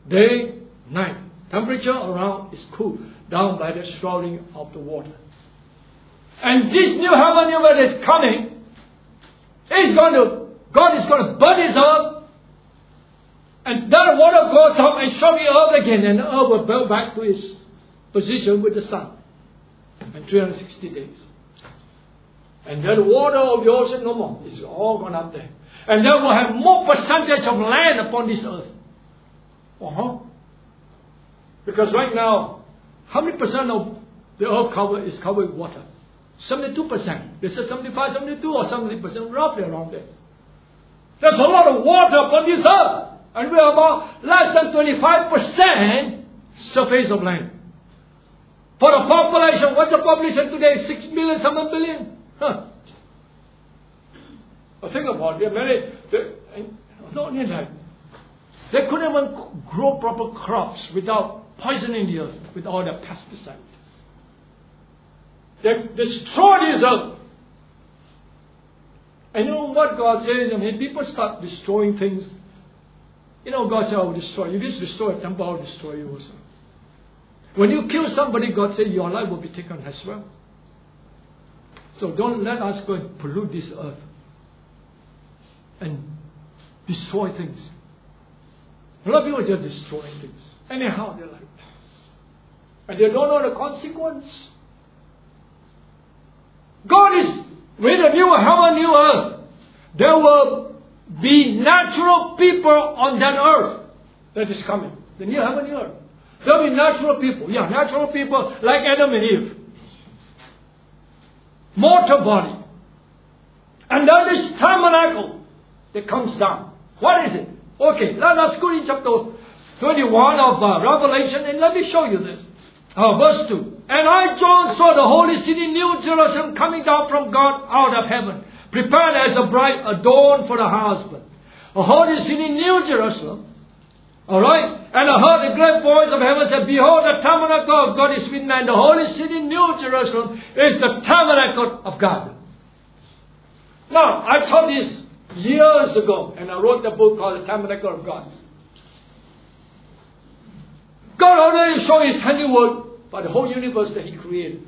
Day, night. Temperature around is cool, down by the shrouding of the water. And this new heaven, new earth is coming. It's going to, God is going to burn His earth. And that water goes up and show the earth again. And the earth will go back to its position with the sun. In three hundred sixty days. And then the water of the ocean no more. It's all gone up there. And then we'll have more percentage of land upon this earth. Uh-huh. Because right now, how many percent of the earth cover is covered with water? seventy-two percent. They said seventy-five, seventy-two or seventy percent, roughly around there. There's a lot of water upon this earth. And we are about less than twenty-five percent surface of land. For the population, what's the population today? six billion, seven billion? Huh. Well, think about it. Many, they, not only that, they couldn't even grow proper crops without poisoning the earth with all the pesticides. They destroyed this earth. And you know what God says? I mean, people start destroying things. You know, God said, I will destroy you. If you destroy a temple, I will destroy you also. When you kill somebody, God said, your life will be taken as well. So don't let us go and pollute this earth and destroy things. A lot of people are just destroying things. Anyhow, they like. And they don't know the consequence. God is with a new heaven, new earth. There will be natural people on that earth that is coming. The new heaven, new earth. There will be natural people. Yeah, natural people like Adam and Eve. Mortal body. And then this tabernacle that comes down. What is it? Okay, let us go in chapter twenty-one of uh, Revelation and let me show you this. Uh, verse two. And I, John, saw the holy city, New Jerusalem, coming down from God out of heaven, prepared as a bride adorned for the husband. A holy city, New Jerusalem. Alright? And I heard a great voice of heaven say, behold, the tabernacle of God is with man. The holy city, New Jerusalem, is the tabernacle of God. Now, I taught this years ago, and I wrote a book called The Tabernacle of God. God already showed His handiwork by the whole universe that He created.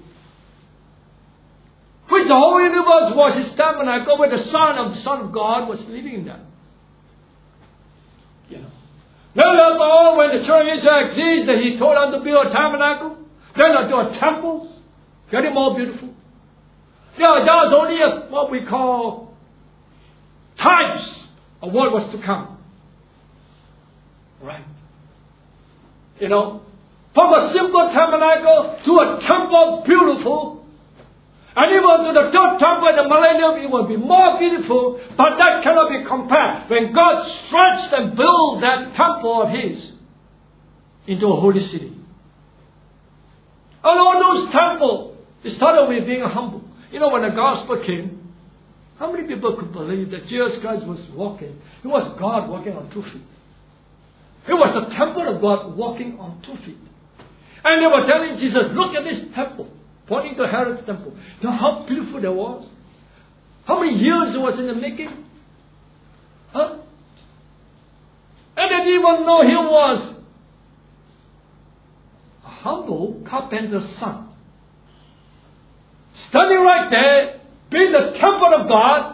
Which the whole universe was His tabernacle, where the Son of the Son of God was living in that. You know. Then later on, when the children of Israel existed, that He told them to build a tabernacle, then to do a temple, getting more beautiful. Yeah, that was only a, what we call types of what was to come. Right? You know, from a simple tabernacle to a temple beautiful. And even to the third temple in the millennium, it will be more beautiful, but that cannot be compared when God stretched and built that temple of His into a holy city. And all those temples, it started with being humble. You know, when the gospel came, how many people could believe that Jesus Christ was walking? It was God walking on two feet. It was the temple of God walking on two feet. And they were telling Jesus, look at this temple. Pointing to Herod's temple. You know how beautiful that was? How many years it was in the making? Huh? And they didn't even know he was a humble carpenter's son. Standing right there, being the temple of God.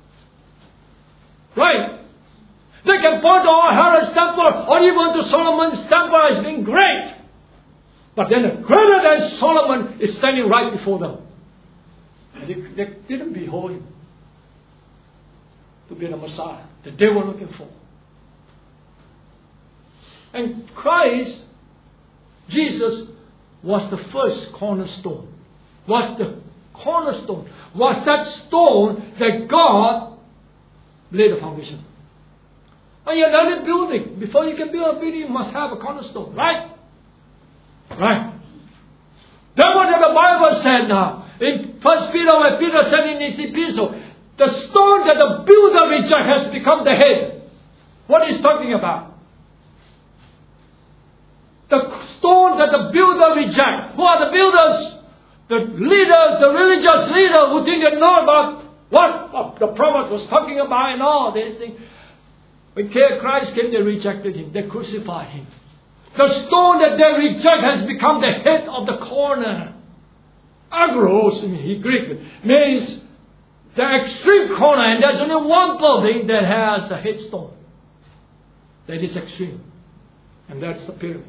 Right? They can point to all Herod's temple or even to Solomon's temple as being great. But then a greater than Solomon is standing right before them. And they, they didn't behold Him to be the Messiah that they were looking for. And Christ, Jesus, was the first cornerstone. Was the cornerstone. Was that stone that God laid the foundation. And you're not a building. Before you can build a building, you must have a cornerstone. Right? Right. Then what the Bible said now, in First Peter, where Peter said in his epistle, the stone that the builder rejected has become the head. What is talking about? The stone that the builder rejected. Who are the builders? The leaders, the religious leaders who didn't know about what the prophet was talking about and all these things. When Christ came, they rejected Him. They crucified Him. The stone that they reject has become the head of the corner. Agros in Greek means the extreme corner, and there's only one building that has a headstone. That is extreme. And that's the pyramid.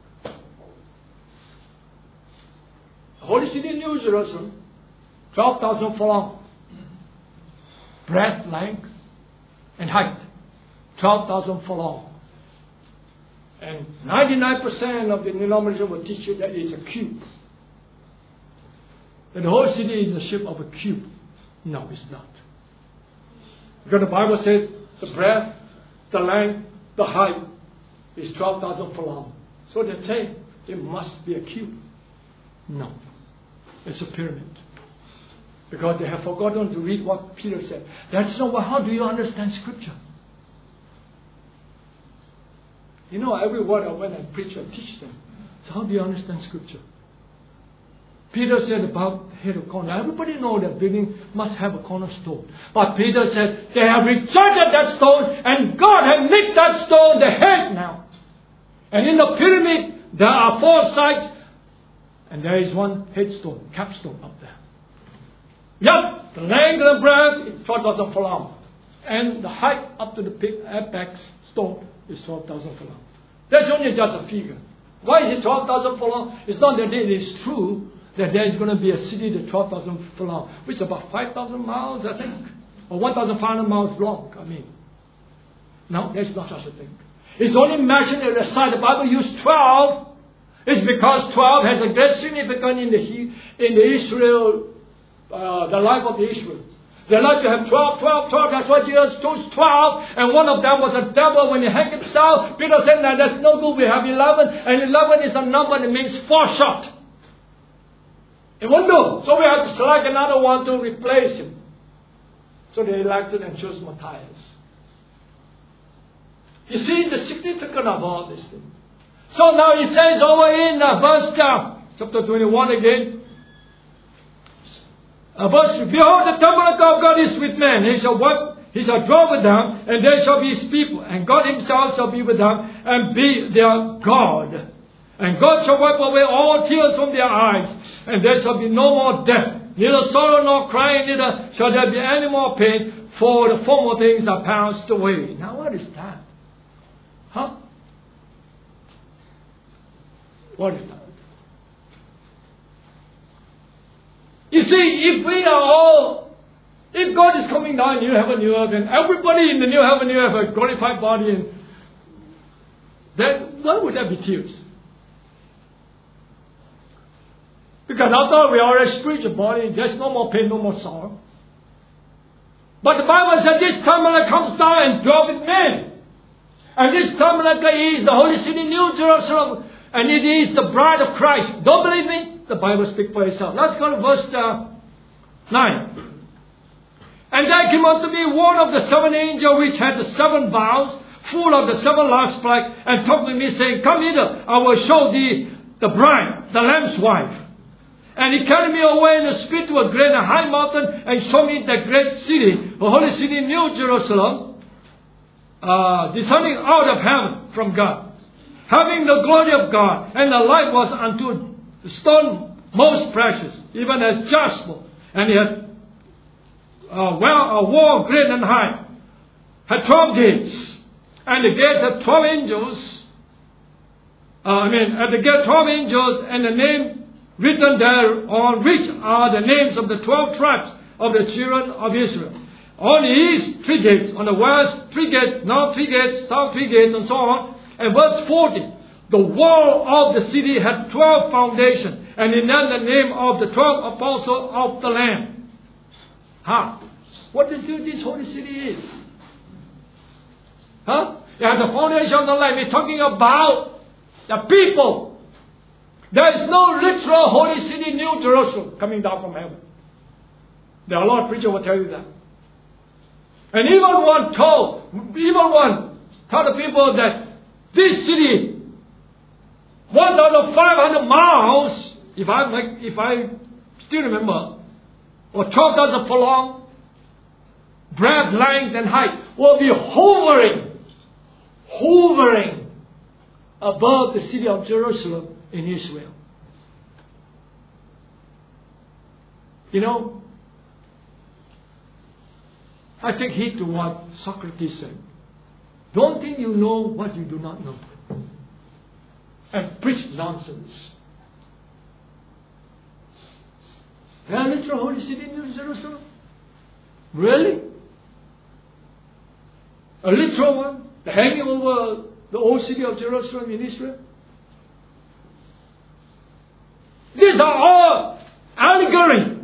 The Holy City, New Jerusalem, twelve thousand furlong. Breadth, length, and height. twelve thousand furlong. And ninety-nine percent of the denomination will teach you that it's a cube. That the whole city is the shape of a cube. No, it's not. Because the Bible says the breadth, the length, the height is twelve thousand furlong. So they say it must be a cube. No. It's a pyramid. Because they have forgotten to read what Peter said. That's not, well, how do you understand Scripture? You know, every word I went and preach, I teach them. So how do you understand Scripture? Peter said about the head of corner. Everybody knows that building must have a cornerstone. But Peter said, they have rejected that stone, and God has made that stone the head now. And in the pyramid, there are four sides, and there is one headstone, capstone up there. Yep, the length and the breadth is twelve thousand furlong. And the height up to the apex stone is twelve thousand furlong. That's only just a figure. Why is it twelve thousand furlong? It's not that it is true that there is going to be a city that's twelve thousand furlong, which is about five thousand miles, I think, or one thousand five hundred miles long, I mean. No, there's not such a thing. It's only mentioned at the side. The Bible used twelve. It's because twelve has a great significance in the, in the Israel, uh, the life of the Israel. They like to have twelve, twelve, twelve. That's why Jesus chose twelve. And one of them was a devil when he hanged himself. Peter said, no, that's no good. We have eleven. And eleven is a number that means four short. It won't do. So we have to select another one to replace him. So they elected and chose Matthias. You see the significance of all these things. So now he says over in uh, verse uh, chapter twenty-one again. Uh, verse, behold, the tabernacle of God is with men. He shall work, he shall dwell with them, and they shall be his people. And God himself shall be with them, and be their God. And God shall wipe away all tears from their eyes, and there shall be no more death, neither sorrow nor crying, neither shall there be any more pain, for the former things are passed away. Now what is that? Huh? What is that? You see, if we are all, if God is coming down in new heaven, new earth, and everybody in the new heaven, new earth, a glorified body, and then why would there be tears? Because after we are a spiritual body, there's no more pain, no more sorrow. But the Bible said this tabernacle comes down and dwells with men. And this tabernacle is the Holy City, New Jerusalem, and it is the bride of Christ. Don't believe me? The Bible speaks for itself. Let's go to verse uh, nine. And there came unto me one of the seven angels which had the seven vials, full of the seven last plague, and talked with me, saying, come hither, I will show thee the bride, the Lamb's wife. And he carried me away in the spirit to a great and high mountain, and showed me the great city, the holy city, New Jerusalem, uh, descending out of heaven from God, having the glory of God, and the light was unto the stone most precious, even as jasper, and he had uh, well, a wall great and high, had twelve gates, and the gates had twelve angels. Uh, I mean, at the gate twelve angels, and the name written there on which are the names of the twelve tribes of the children of Israel. On the east, three gates. On the west, three gates. North, three gates. South, three gates, and so on. And verse forty. The wall of the city had twelve foundations, and in them the name of the twelve apostles of the Lamb. Huh? What is this holy city is? Huh? Yeah, the foundation of the Lamb. We're talking about the people. There is no literal holy city, New Jerusalem, coming down from heaven. There are a lot of preachers will tell you that. And even one told, even one told the people that this city, one thousand five hundred miles, if I make, if I still remember, or twelve thousand furlong, breadth, length, and height, will be hovering, hovering above the city of Jerusalem in Israel. You know, I take heed to what Socrates said. Don't think you know what you do not know. And preach nonsense. There are literal holy city in Jerusalem? Really? A literal one? Hanging over the old city of Jerusalem in Israel? These are all allegory.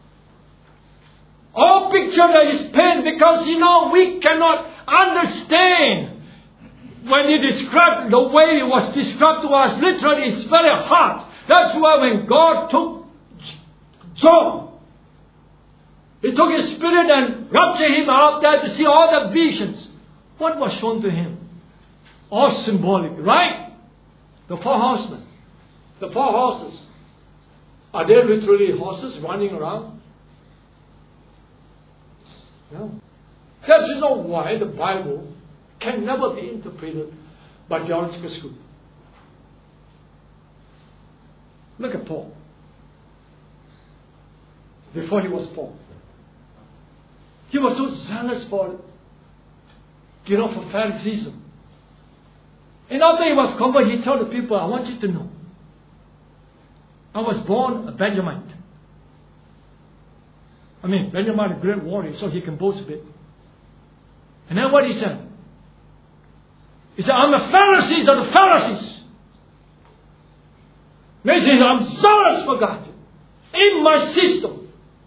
All picture that is painted, because you know we cannot understand when he described the way it was described to us. Literally, it's very hard. That's why when God took Job, He took His Spirit and raptured him out there to see all the visions. What was shown to him? All symbolic, right? The four horsemen. The four horses. Are they literally horses running around? No. That's the reason why the Bible can never be interpreted by theological school. Look at Paul. Before he was Paul, he was so zealous for, you know, for Phariseeism. And after he was converted, he told the people, I want you to know, I was born a Benjamite. I mean, Benjamin, a great warrior, so he can boast a bit. And then what he said? He said, I'm the Pharisees of the Pharisees. Means I'm zealous for God. In my system.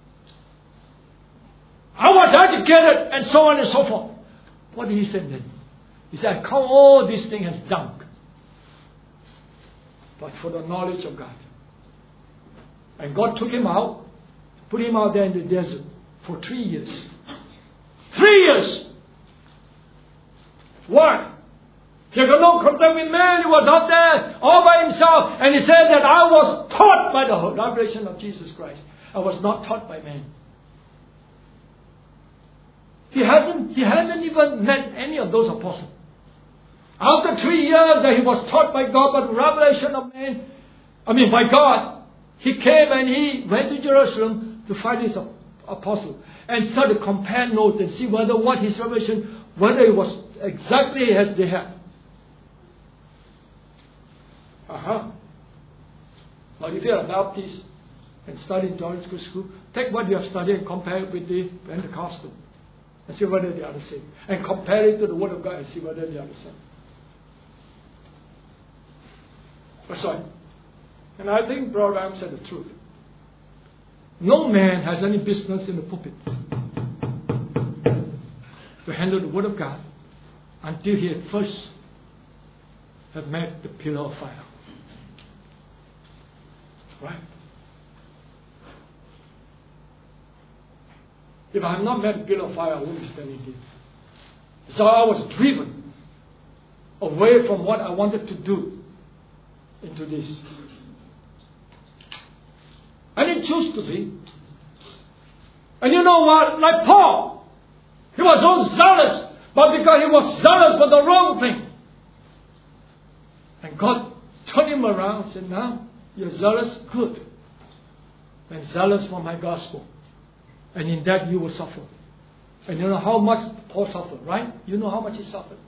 I was educated and so on and so forth. What did he say then? He said, I count all these things as dung. But for the knowledge of God. And God took him out, put him out there in the desert for three years. Three years! Why? He had no contact with man. He was out there all by himself. And he said that I was taught by the revelation of Jesus Christ. I was not taught by man. He hasn't, he hasn't even met any of those apostles. After three years that he was taught by God by the revelation of man, I mean by God, he came and he went to Jerusalem to find his apostle and started to compare notes and see whether what his revelation, whether it was exactly as they had. Uh-huh. Now if you are a Baptist and study in theological school, take what you have studied and compare it with the Pentecostal. And see whether they are the same. And compare it to the Word of God and see whether they are the same. That's right. And I think Brother Ram said the truth. No man has any business in the pulpit to handle the Word of God until he had first have met the pillar of fire. Right? If I have not met the pillar of fire, I won't be standing here. So I was driven away from what I wanted to do into this. I didn't choose to be. And you know what? Like Paul, he was so zealous, but because he was zealous for the wrong thing. And God turned him around and said, now you're zealous? Good. And zealous for my gospel. And in that you will suffer. And you know how much Paul suffered, right? You know how much he suffered.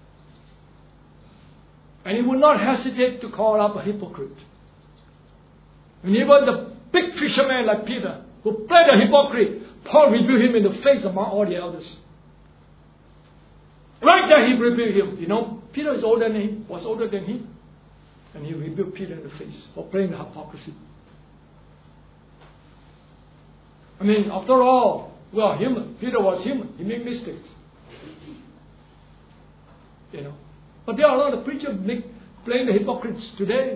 And he would not hesitate to call up a hypocrite. And even the big fisherman like Peter, who played a hypocrite, Paul rebuked him in the face among all the elders. Right there he rebuked him. You know, Peter is older than him, was older than him. And he rebuked Peter in the face for playing the hypocrisy. I mean, after all, we are human. Peter was human. He made mistakes. You know. But there are a lot of preachers make, playing the hypocrites today.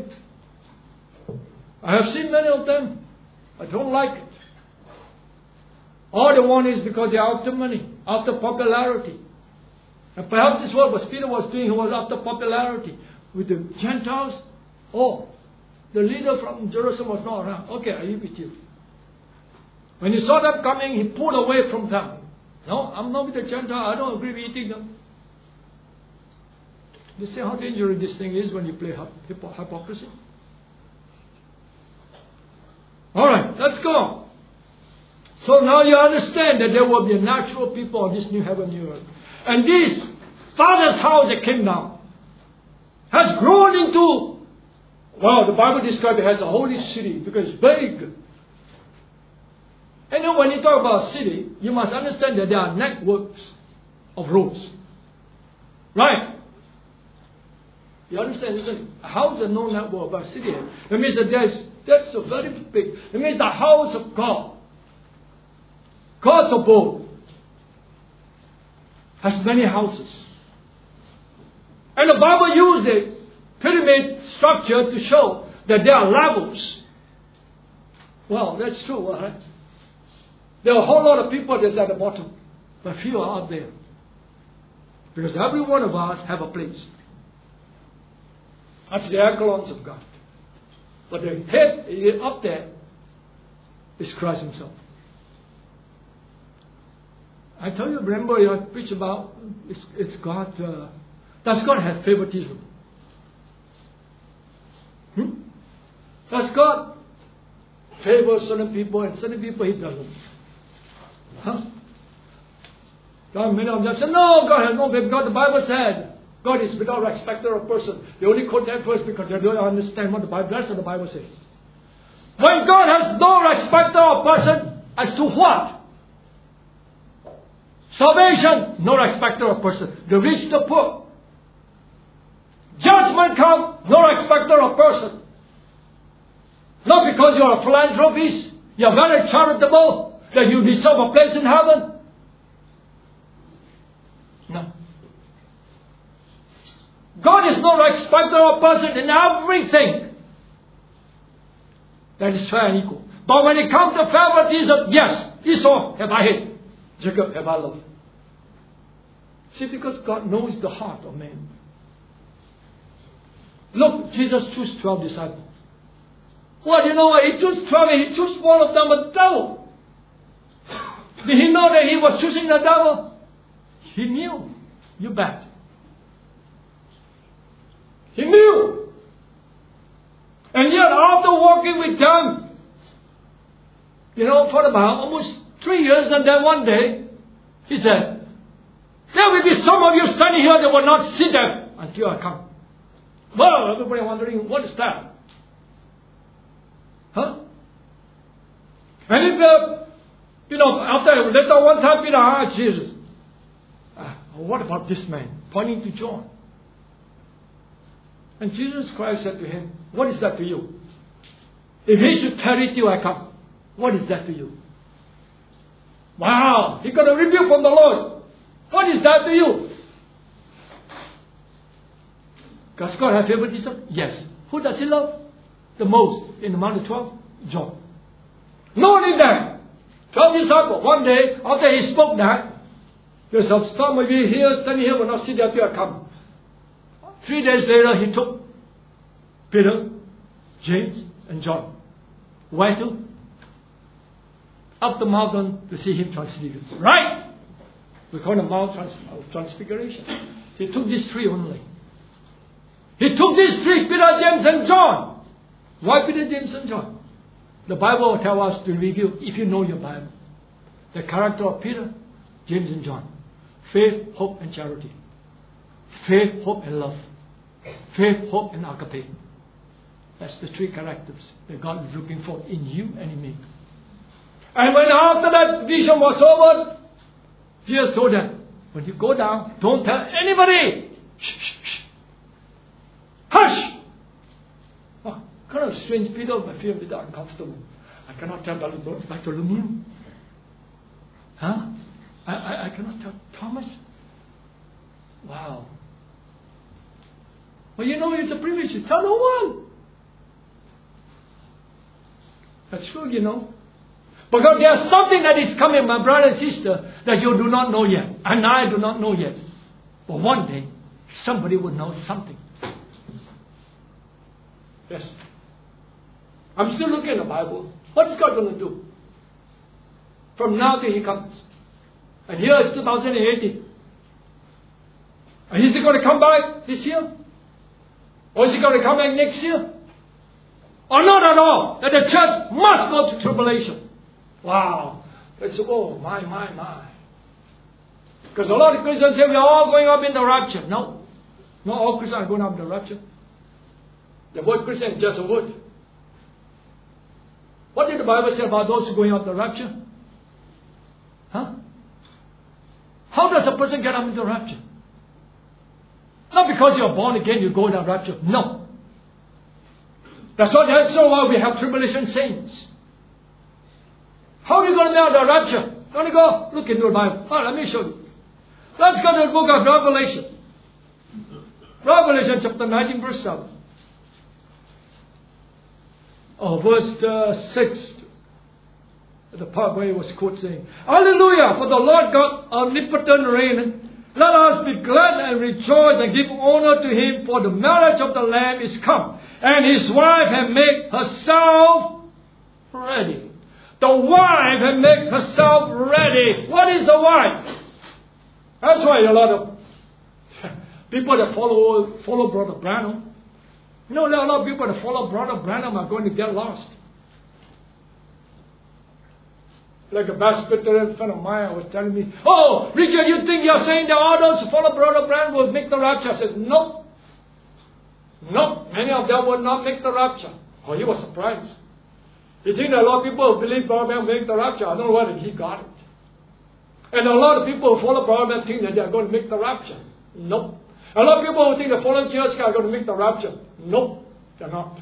I have seen many of them. I don't like it. All they want is because they are after money, after popularity. And perhaps this is what Peter was doing. He was after popularity. With the Gentiles, oh, the leader from Jerusalem was not around. Okay, I eat with you. When he saw them coming, he pulled away from them. No, I'm not with the Gentile. I don't agree with eating them. You see how dangerous this thing is when you play hypo- hypocrisy? Alright, let's go. So now you understand that there will be a natural people on this new heaven, new earth. And this Father's house that came down has grown into, well, the Bible describes it as a holy city because it's big. And then when you talk about a city, you must understand that there are networks of roads. Right? You understand, isn't it? A house is no network, but a city. That means that there's, that's a very big. It means the house of God, God's abode, has many houses. And the Bible used a pyramid structure to show that there are levels. Well, that's true, right? There are a whole lot of people that's at the bottom, but few are out there. Because every one of us have a place. That's the echelons of God. But the head up there is Christ Himself. I tell you, remember I preach about it's, it's God. Uh, does God have favoritism? Hmm? Does God favor certain people and certain people He doesn't? Huh? God, many of them say, no, God has no favor. God, the Bible said God is without respecter of person. They only quote that verse because they don't understand what the Bible, rest of the Bible says. When God has no respecter of person, as to what? Salvation, no respecter of person. The rich, the poor. Judgment come, no respecter of person. Not because you are a philanthropist, you are very charitable, that you deserve a place in heaven. No. God is no respecter of person in everything. That is fair and equal. But when it comes to favoritism, yes, Esau have I hate, Jacob have I loved. See, because God knows the heart of man. Look, Jesus chose twelve disciples. Well, you know what? He chose twelve and He chose one of them a devil. Did He know that He was choosing the devil? He knew. You bet. He knew. And yet after walking with them, you know, for about almost three years, and then one day, He said, there will be some of you standing here that will not sit there until I come. Well, everybody wondering, what is that? Huh? And if, uh, you know, after, later one time, Peter asked Jesus, ah, what about this man? Pointing to John. And Jesus Christ said to him, what is that to you? If he should tarry till I come, what is that to you? Wow, he got a rebuke from the Lord. What is that to you? Does God have favoritism? Yes. Who does He love the most in the among the twelve? John. No need that. Twelve disciples. One day, after He spoke that, there's some some of you here, standing here, will not sit there till I come. Three days later, He took Peter, James, and John. Where to? Up the mountain to see Him transfigured. Right? We call it Mount Trans- Transfiguration. He took these three only. He took these three, Peter, James, and John. Why Peter, James, and John? The Bible will tell us to review, if you know your Bible, the character of Peter, James, and John. Faith, hope, and charity. Faith, hope, and love. Faith, hope, and agape. That's the three characters that God is looking for in you and in me. And when after that vision was over, Jesus told them, when you go down, don't tell anybody. Shh, shh, shh. Hush! Oh, kind of strange Peter, I feel a bit uncomfortable. I cannot tell Bartholomew. Huh? I, I, I cannot tell Thomas. Wow. Well, you know, it's a privilege to tell no one. That's true, you know. Because there's something that is coming, my brother and sister, that you do not know yet. And I do not know yet. But one day, somebody will know something. Yes. I'm still looking at the Bible. What's God going to do? From now till He comes. And here is two thousand eighteen. And is he going to come back this year? Or is he going to come back next year? Or not at all? That the church must go to tribulation. Wow. It's, oh, my, my, my. Because a lot of Christians say we are all going up in the rapture. No. Not all Christians are going up in the rapture. The word Christian is just a word. What did the Bible say about those who are going up the rapture? Huh? How does a person get up in the rapture? Not because you're born again, you go in the rapture. No. That's why that's so why we have tribulation saints. How are you going to know the rapture? Going to go look into the Bible. Oh, let me show you. Let's go to the book of Revelation. Revelation chapter nineteen, verse seven. Oh, verse uh, six. The part where it was quoted saying, Hallelujah! For the Lord God omnipotent reigneth. Let us be glad and rejoice and give honor to Him, for the marriage of the Lamb is come, and His wife hath made herself ready. The wife hath made herself ready. What is the wife? That's why a lot of people that follow follow Brother Branham, you know, a lot of people that follow Brother Branham are going to get lost. Like a Presbyterian friend of mine was telling me, oh, Richard, you think you're saying that all those who follow Brother Branham will make the rapture? I said, no. No, many of them will not make the rapture. Oh, he was surprised. He think that a lot of people who believe Brother Branham will make the rapture. I don't know whether he got it. And a lot of people who follow Brother Branham think that they are going to make the rapture. No. A lot of people who think the following church are going to make the rapture. No, they're not.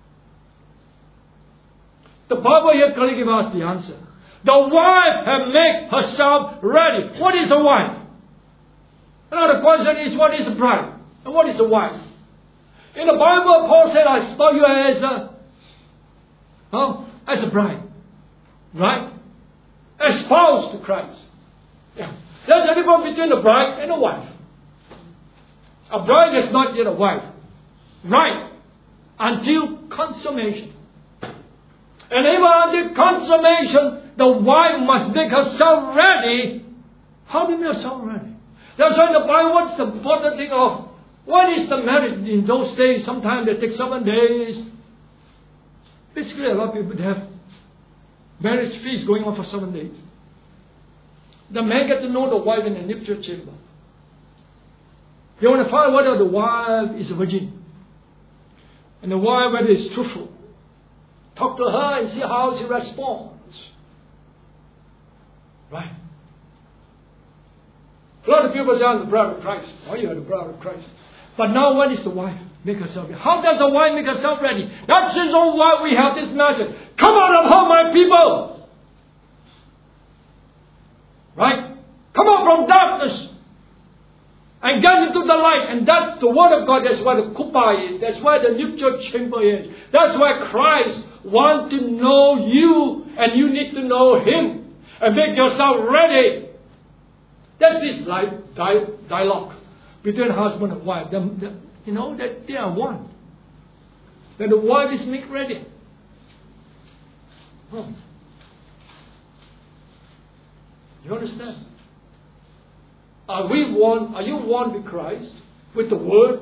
The Bible here clearly gives us the answer. The wife have made herself ready. What is a wife? Now the question is, what is a bride? And what is a wife? In the Bible, Paul said, I saw you as a, huh, as a bride. Right? Espoused to Christ. Yeah. There's a difference between a bride and a wife. A bride is not yet a wife. Right? Until consummation. And even until consummation, the wife must make herself ready. How do you make herself ready? That's why the Bible, what's the important thing of, what is the marriage in those days? Sometimes they take seven days. Basically, a lot of people have marriage feast going on for seven days. The man get to know the wife in the nuptial chamber. You want to find whether the wife is a virgin. And the wife, whether is truthful. Talk to her and see how she responds. Right? A lot of people say, I'm the bride of Christ. Oh, you are the bride of Christ. But now what is the wife? Make herself ready. How does the wife make herself ready? That's the reason why we have this message. Come out of her, my people! Right? Come out from darkness and get into the light. And that's the word of God. That's why the kupa is. That's why the nuptial chamber is. That's why Christ wants to know you, and you need to know Him. And make yourself ready. That's this life di- dialogue between husband and wife. The, the, you know, that they are one. That the wife is make ready. Hmm. You understand? Are we one? Are you one with Christ? With the Word?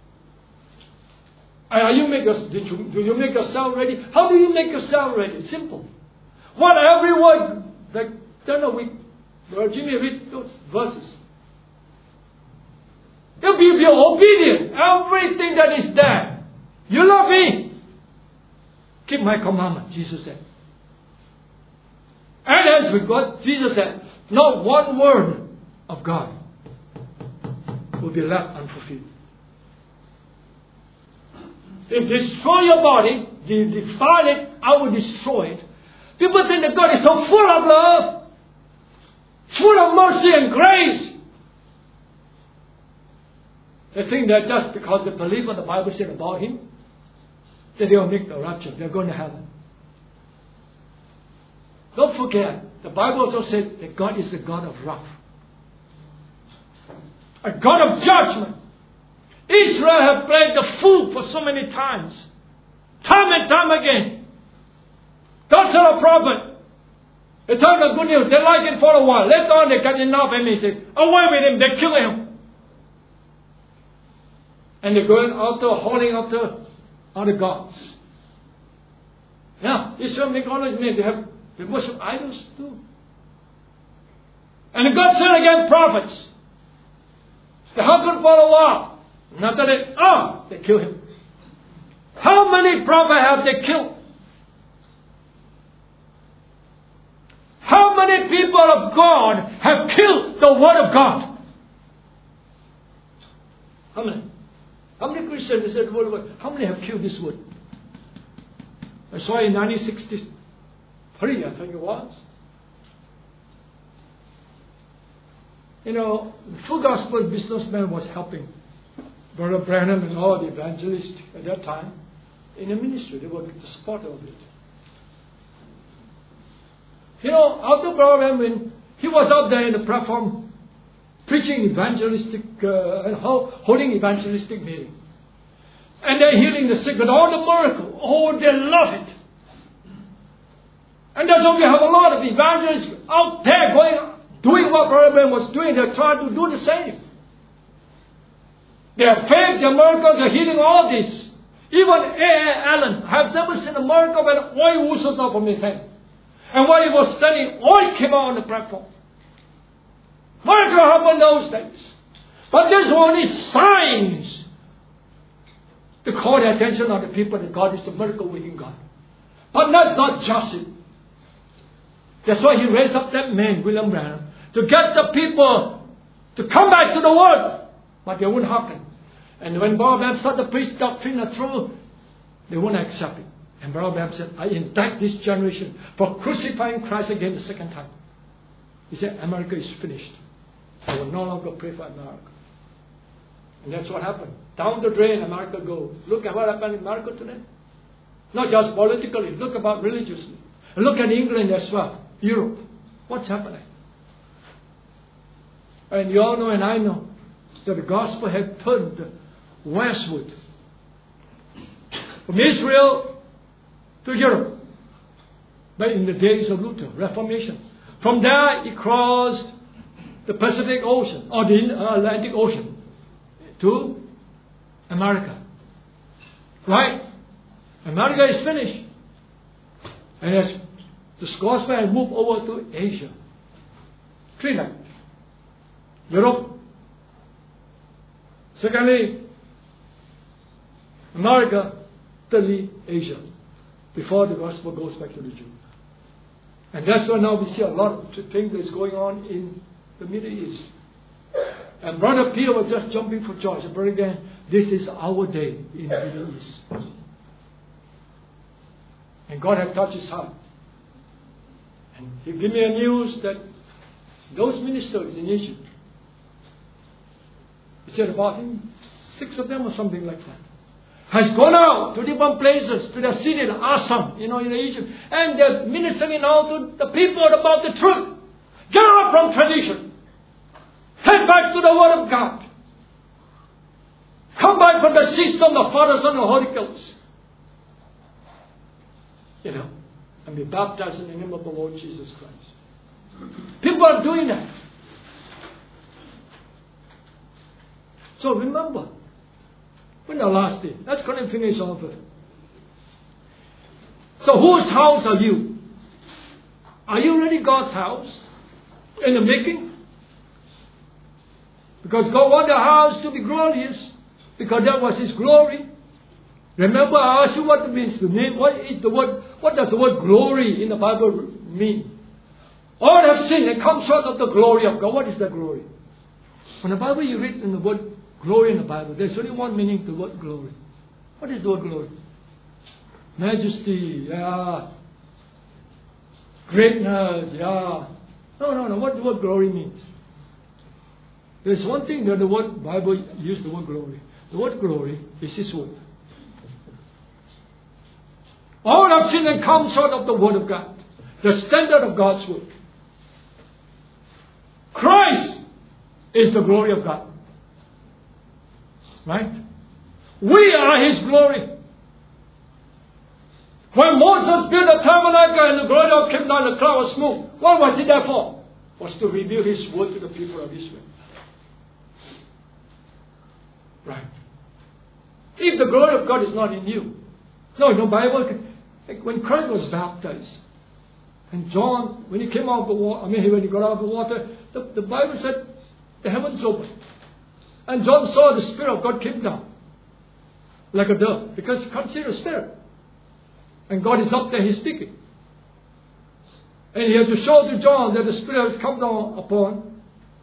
Are you make us? Did you, do you make yourself ready? How do you make yourself ready? It's simple. What every word. Like, don't know, we, well, Jimmy, read those verses. If you be obedient, everything that is there, you love me, keep my commandment, Jesus said. And as with God, Jesus said, not one word of God will be left unfulfilled. If destroy your body, they defile it, I will destroy it. People think that God is so full of love, full of mercy and grace. They think that just because they believe what the Bible said about Him, that they will make the rapture, they're going to heaven. Don't forget, the Bible also said that God is a God of wrath, a God of judgment. Israel have played the fool for so many times, time and time again. God sent a prophet. They told the good news. They like it for a while. Later on, they got enough and they said, away with him. They kill him. And they're going after, holding after other gods. Yeah, Israel make all these men. They have they worship idols too. And God sent again prophets. They hearkened for a while. Not that they, oh, they kill him. How many prophets have they killed? How many people of God have killed the Word of God? How many? How many Christians have said the Word of God? How many have killed this Word? I saw in nineteen sixty-three, I think it was. You know, Full Gospel businessman was helping Brother Branham and all the evangelists at that time in the ministry. They were the support of it. You know, after Brother Branham, when he was out there in the platform preaching evangelistic, uh, and holding evangelistic meeting, and they're healing the sick with all the miracles. Oh, they love it. And that's why we have a lot of evangelists out there going, doing what Brother Branham was doing. They're trying to do the same. Their faith, their miracles are healing all this. Even A A Allen, I have never seen a miracle when oil oozes out from his hand. And while he was standing, oil came out on the platform. Miracle happened those days. But there's only signs to call the attention of the people that God is a miracle working God. But that's not just it. That's why he raised up that man, William Branham, to get the people to come back to the Word. But they wouldn't happen. And when Brother Branham started to preach doctrine of truth, they wouldn't accept it. And Brother Branham said, I indict this generation for crucifying Christ again the second time. He said, America is finished. I will no longer pray for America. And that's what happened. Down the drain, America goes. Look at what happened in America today. Not just politically, look about religiously. And look at England as well, Europe. What's happening? And you all know and I know that the gospel had turned westward. From Israel to Europe. But in the days of Luther, Reformation. From there, it crossed the Pacific Ocean, or the Atlantic Ocean, to America. Right? America is finished. And as the gospel has moved over to Asia. Three lines. Europe. Secondly, America. Thirdly, Asia. Before the gospel goes back to the Jew. And that's why now we see a lot of things that's going on in the Middle East. And Brother Peter was just jumping for joy. He said, Brother again, this is our day in the Middle East. And God had touched his heart. And he gave me a news that those ministers in Egypt, he said about him, six of them or something like that, has gone out to different places, to the city, the Assam, you know, in Egypt, and they're ministering now to the people about the truth. Get out from tradition. Head back to the Word of God. Come back from the system of the Father, Son, and the Holy Ghost. You know, and be baptized in the name of the Lord Jesus Christ. People are doing that. So remember, when the last day, let's go and finish off it. So whose house are you? Are you really God's house in the making? Because God wanted the house to be glorious, because that was His glory. Remember, I asked you what means the name. What is the word? What does the word glory in the Bible mean? All have sinned and come short of the glory of God. What is the glory? When the Bible you read in the word glory in the Bible, there's only one meaning to the word glory. What is the word glory? Majesty, yeah. Greatness, yeah. No, no, no. What the word glory means? There's one thing that the word Bible used the word glory. The word glory is His word. All have sinned and come short of the Word of God. The standard of God's Word. Christ is the glory of God. Right? We are His glory. When Moses built the tabernacle and the glory of God came down the cloud of smoke, what was it there for? It was to reveal His Word to the people of Israel. Right. If the glory of God is not in you. No, no Bible. Like when Christ was baptized, and John, when he came out of the water, I mean, when he got out of the water, the, the Bible said the heavens opened. And John saw the Spirit of God came down like a dove, because he can't see the Spirit. And God is up there, He's speaking. And he had to show to John that the Spirit has come down upon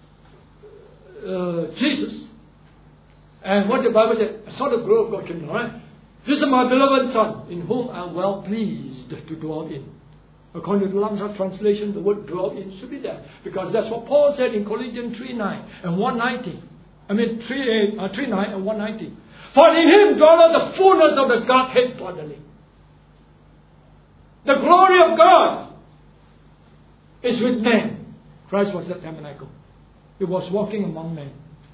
uh, Jesus. And what the Bible said, I saw the glory of God came down, right? This is my beloved Son, in whom I am well pleased to dwell in. According to the Lamsa translation, the word dwell in should be there. Because that's what Paul said in Colossians three nine and one nineteen. I mean three eight, uh, three nine and one nineteen. For in Him dwelleth the fullness of the Godhead bodily. The glory of God is with men. Christ was that tabernacle. He was walking among men.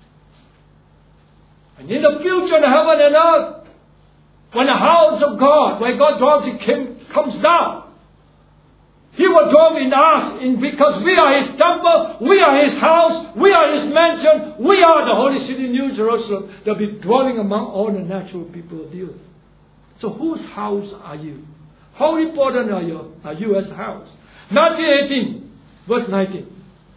And in the future, the heaven and earth, when the house of God, where God dwells, He came, comes down. He will dwell in us in, because we are His temple, we are His house, we are His mansion, we are the holy city, New Jerusalem, that will be dwelling among all the natural people of the earth. So whose house are you? How important are you, are you as a house? Matthew eighteen, verse nineteen.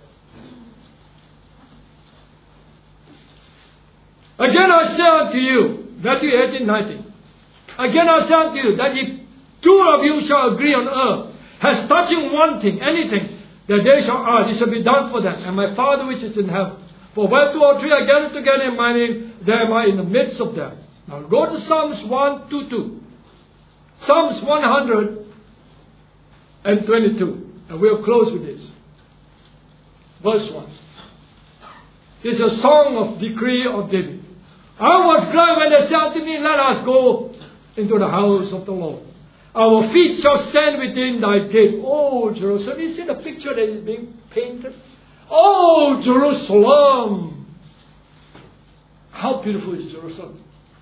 Again I say unto you, Matthew eighteen, nineteen. Again I say unto you, that if two of you shall agree on earth, has touching one thing, anything, that they shall ask, it shall be done for them. And my Father which is in heaven. For where two or three are gathered together in my name, there am I in the midst of them. Now go to Psalms one twenty-two. Psalms one hundred twenty-two. And we'll close with this. Verse one. It's a song of decree of David. I was glad when they said unto me, let us go into the house of the Lord. Our feet shall stand within thy gate. Oh, Jerusalem. You see the picture that is being painted? Oh, Jerusalem. How beautiful is Jerusalem?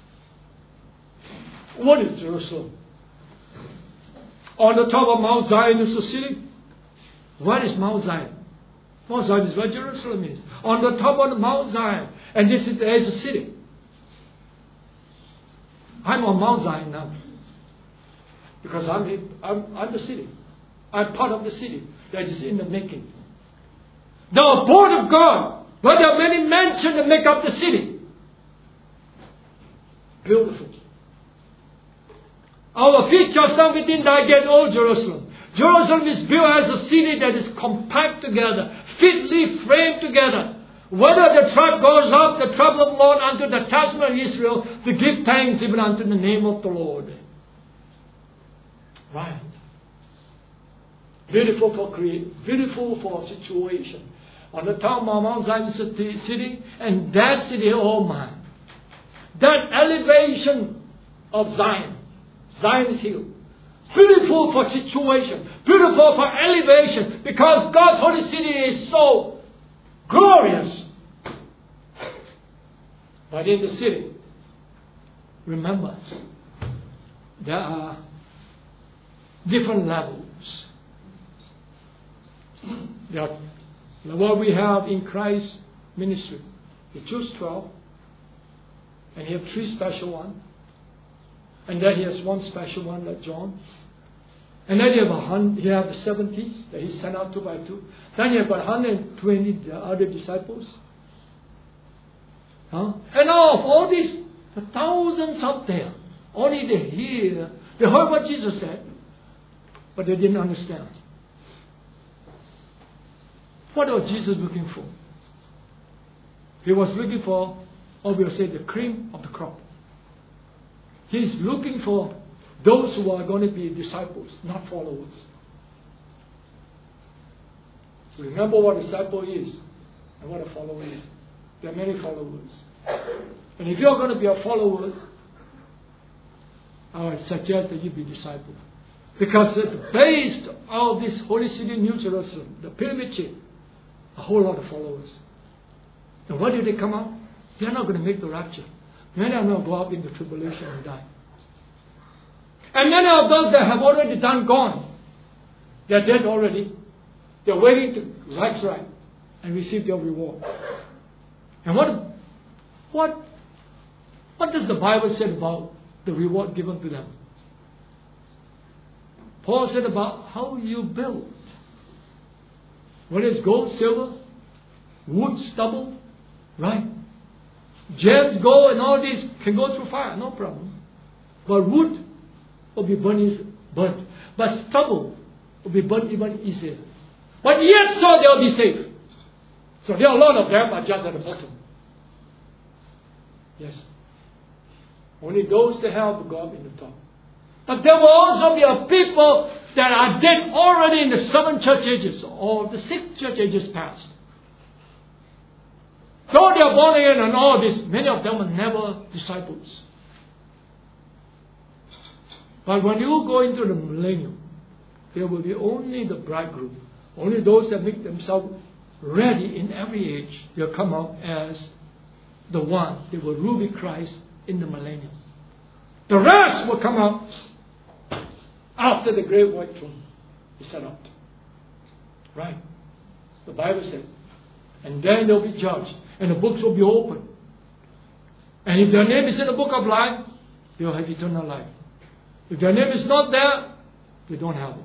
What is Jerusalem? On the top of Mount Zion is the city. What is Mount Zion? Mount Zion is where Jerusalem is. On the top of the Mount Zion. And this is, there is a city. I'm on Mount Zion now. Because I'm, I'm, I'm the city. I'm part of the city that is in the making. The abode of God, where there are many mansions that make up the city. Beautiful. Our feet shall stand within thy gate, O Jerusalem. Jerusalem is built as a city that is compact together, fitly framed together. Whether the tribe goes up, the tribe of the Lord, unto the testament of Israel, to give thanks even unto the name of the Lord. Right. Beautiful for create, beautiful for situation. On the top of Mount Zion city, and that city, oh my. That elevation of Zion, Zion's hill. Beautiful for situation, beautiful for elevation, because God's holy city is so glorious. But in the city, remember, there are different levels. There are, what we have in Christ's ministry. He chose twelve, and he has three special ones. And then he has one special one like John. And then he have a hundred, he have the seventies that he sent out two by two. Then he have got one hundred twenty other disciples. Huh? And now of all these, the thousands up there, only they hear, they heard what Jesus said, but they didn't understand. What was Jesus looking for? He was looking for, or we'll say, the cream of the crop. He's looking for those who are going to be disciples, not followers. Remember what a disciple is and what a follower is. There are many followers. And if you're going to be a follower, I would suggest that you be disciples. Because at the base of this holy city, New Jerusalem, the pyramid shape, a whole lot of followers. And where do they come out? They're not going to make the rapture. Many are not go up in the tribulation and die. And many of those that have already done gone, they're dead already. They're waiting to rise right and receive their reward. And what, what What does the Bible say about the reward given to them? Paul said about how you build. Whether it's gold, silver, wood, stubble, right? Gems, gold, and all these can go through fire, no problem. But wood will be burned, burnt. But stubble will be burnt even easier. But yet so they'll be safe. So there are a lot of them are just at the bottom. Yes. Only those that have go up in the top. But there will also be a people that are dead already in the seven church ages or the six church ages past. Though they are born again and all this, many of them are never disciples. But when you go into the millennium, there will be only the bridegroom. Only those that make themselves ready in every age will come out as the one that will rule with Christ in the millennium. The rest will come out after the great white throne is set up. Right? The Bible said. And then they'll be judged. And the books will be opened. And if their name is in the book of life, they'll have eternal life. If their name is not there, they don't have it.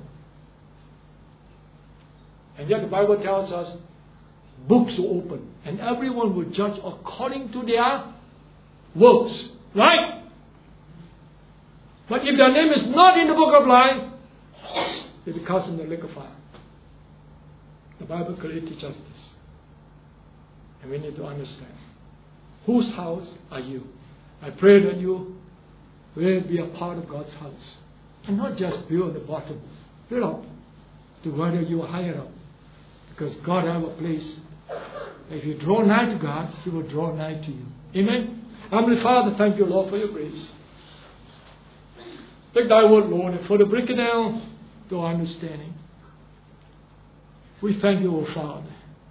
And yet the Bible tells us books will open. And everyone will judge according to their works. Right? But if their name is not in the book of life, they be cast in the lake of fire. The Bible clearly teaches us this. And we need to understand. Whose house are you? I pray that you will be a part of God's house. And not just build at the bottom. Build up to whether you are higher up. Because God has a place. If you draw nigh to God, He will draw nigh to you. Amen? Heavenly Father, thank you, Lord, for your grace. Take thy word, Lord, and for the breaking down to our understanding. We thank you, O Father,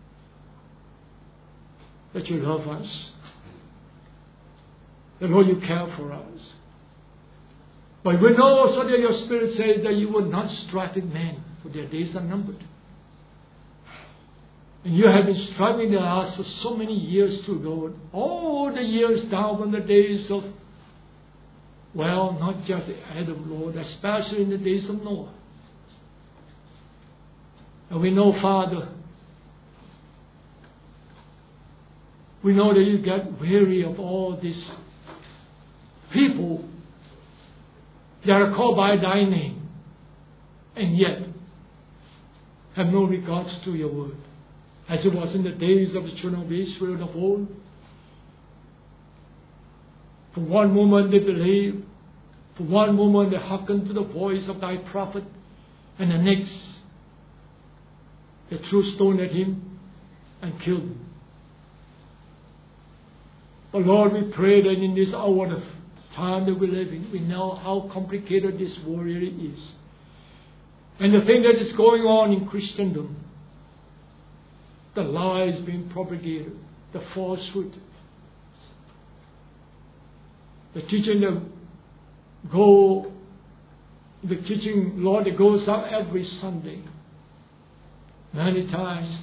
that you love us. That, Lord, you care for us. But we know also that your Spirit says that you will not strike with men, for their days are numbered. And you have been striving with us for so many years through, Lord. All the years down from the days of, well, not just Adam, Lord, especially in the days of Noah. And we know, Father, we know that you get weary of all these people that are called by thy name and yet have no regards to your word. As it was in the days of the children of Israel of old. For one moment they believed. For one moment they hearkened to the voice of thy prophet. And the next they threw stone at him and killed him. But Lord, we pray that in this hour of time that we live in, we know how complicated this world really is. And the thing that is going on in Christendom, the lies being propagated, the falsehood, the teaching that go, the teaching, Lord, that goes out every Sunday. Many times,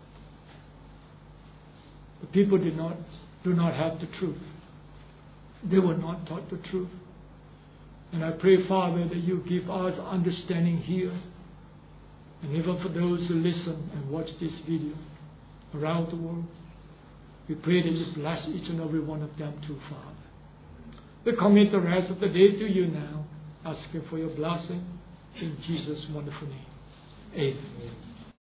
the people did not, do not have the truth. They were not taught the truth. And I pray, Father, that you give us understanding here, and even for those who listen and watch this video around the world. We pray that you bless each and every one of them too, Father. We commit the rest of the day to you now, asking for your blessing in Jesus' wonderful name. Amen.